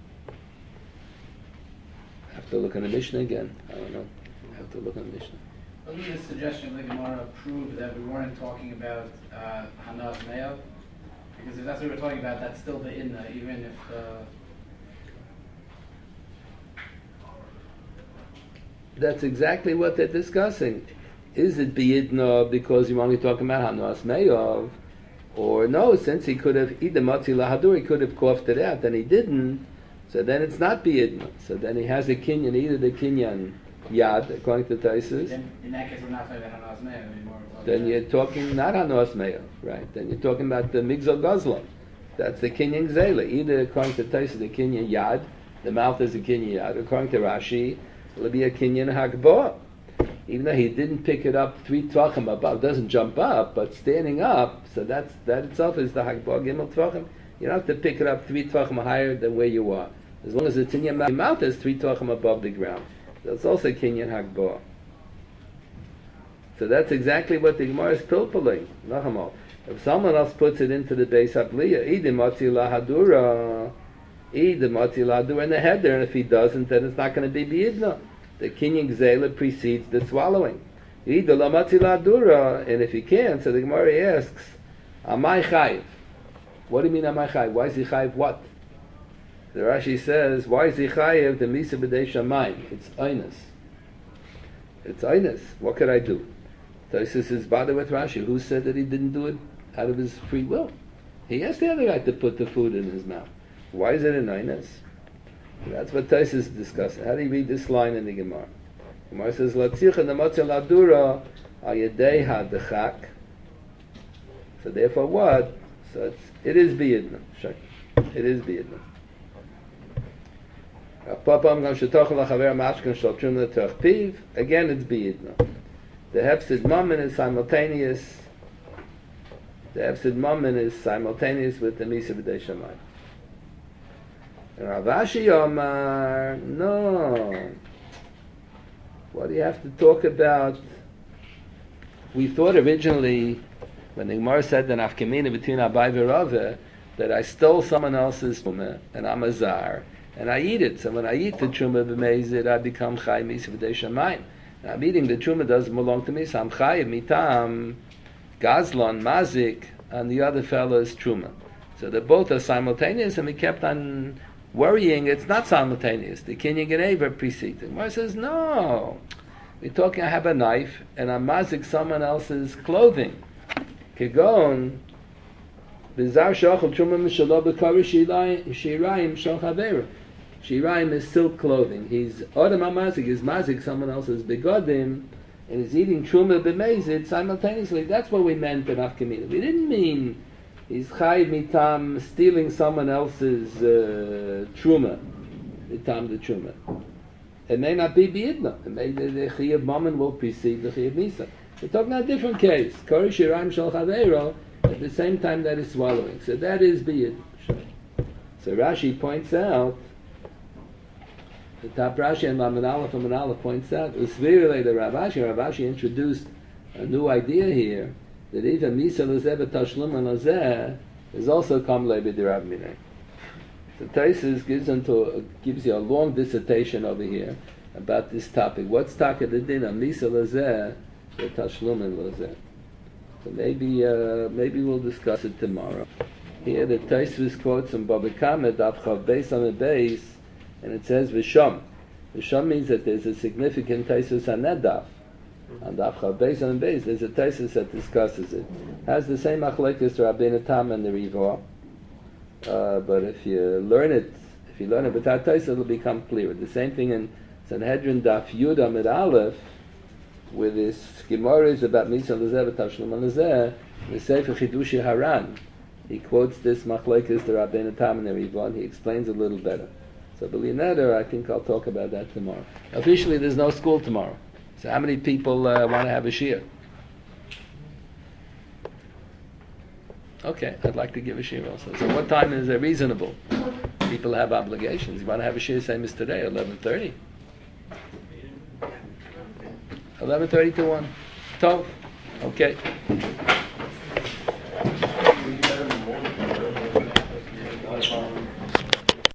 Speaker 1: I have to look in the Mishnah again. I don't know. I have to look in the Mishnah.
Speaker 12: Wasn't the suggestion of the Gemara prove that we weren't talking about uh, Hanas Me'av? Because if that's what we're talking about, that's still the Inna, even if... Uh,
Speaker 1: That's exactly what they're discussing. Is it B'yidna because you're only talking about Hanas Me'av? Or no, since he could have, either Matzi Lahadur, he could have coughed it out, and he didn't, so then it's not B'yidna. So then he has a kinyan, either the kinyan Yad, according to Taisus.
Speaker 12: in, in that case, we're not talking about Hanas Me'av anymore.
Speaker 1: Then you're talking not Hanas Me'av, right? Then you're talking about the Migzal Gazla. That's the kinyan Gzela. Either according to Taisus, the kinyan Yad, the mouth is a kinyan Yad. According to Rashi, it'll be a kinyan Hagbah. Even though he didn't pick it up three tvachim above, doesn't jump up, but standing up, so that's that itself is the Hagbah Gimel tvachim. You don't have to pick it up three tvachim higher than where you are. As long as it's in your mouth, your mouth is three tvachim above the ground. That's also kinyan Hagbah. So that's exactly what the Gemara is pilpulling. Nachamal. If someone else puts it into the Beis Habliya, idim matzi lahadura, idim matzi lahadura in the header, and if he doesn't, then it's not going to be biyidna. The kinyan gzela precedes the swallowing. Idim la matzi lahadura, and if he can't, so the Gemara asks, amai chayiv? What do you mean amai chayiv? Why is he chayiv what? The Rashi says, why is he chayiv the misa b'dei shamayim? It's oinus. It's oinus. What could I do? Taisus is bothered with Rashi. Who said that he didn't do it out of his free will? He has the other right to put the food in his mouth. Why is it an oinus? That's what Taisus is discussing. How do you read this line in the Gemara? Gemara says, Latzicha namatzah ladura ayedei hadechak. So therefore what? So it's, it is biyidna. It is biyidna. Again, it's biyidna. The hefsid mammon is simultaneous. The hefsid mammon is simultaneous with the misa b'dei shamayim. And Rav Ashi Omar, no. What do you have to talk about? We thought originally, when the Gemara said the nafkamina between Abai v'Rava, that I stole someone else's truma and I'm a zar, and I eat it. So when I eat the truma b'meizid, I become chay misa b'dei shamayim. I'm eating the truma doesn't belong to me, so I'm chayiv mitam, gazlon, mazik, and the other fellow is truma. So they both are simultaneous, and we kept on worrying it's not simultaneous. The kinyan geneva preceding. Gemara says, no. We're talking, I have a knife, and I'm mazik someone else's clothing. Kegon, bizar shachal truma mishalo b'kari shirayim shal chaveira. Shirayim is silk clothing. He's Odom HaMazik, is Mazik, someone else's begodim, and he's eating Truma b'mezid simultaneously. That's what we meant in Afkamina. We didn't mean he's Chayiv mitam, stealing someone else's uh, Truma, mitam the Truma. It may not be B'yidna. It may, the, the Chiyav Mammon will precede the Chiyav Nisa. We're talking about a different case. Kori Shirayim Shal Chaveiro, at the same time that is swallowing. So that is B'yid. So Rashi points out, the top Rashi and Laman Aleph and Laman Aleph points out, Usvirele the Rav Ashi, Rav Ashi introduced a new idea here, that even Misa Lezeh B'Tashlum and Lezeh is also Kamlei B'Dirav Minei. So Taisus gives, into, gives you a long dissertation over here about this topic. What's Taka the Din of Misa Lezeh B'Tashlum and Lezeh? So maybe, uh, maybe we'll discuss it tomorrow. Here the Taisus quotes from Baba Kama, Daf Chav Beis on the base, and it says Visham. Visham means that there's a significant Taisus on that daf. On Daf Chav Beis on the base, there's a Taisus that discusses it. Has the same machlekes Rabbeinu Tam and the Rivah, uh, but if you learn it, if you learn it without Taisus, it'll become clearer. The same thing in Sanhedrin Daf Yud Amid Aleph, where this Gemara is about Misa Lezeh B'Tashlum Lezeh, the Sefer Chidushi Haran. He quotes this machlekes to Rabbeinu Tam and the Rivah, and he explains a little better. So B'lineder, I think I'll talk about that tomorrow. Officially, there's no school tomorrow. So how many people uh, want to have a shiur? Okay, I'd like to give a shir also. So what time is it reasonable? People have obligations. You want to have a shir, same as today, eleven thirty? eleven thirty to one. Tov. Okay.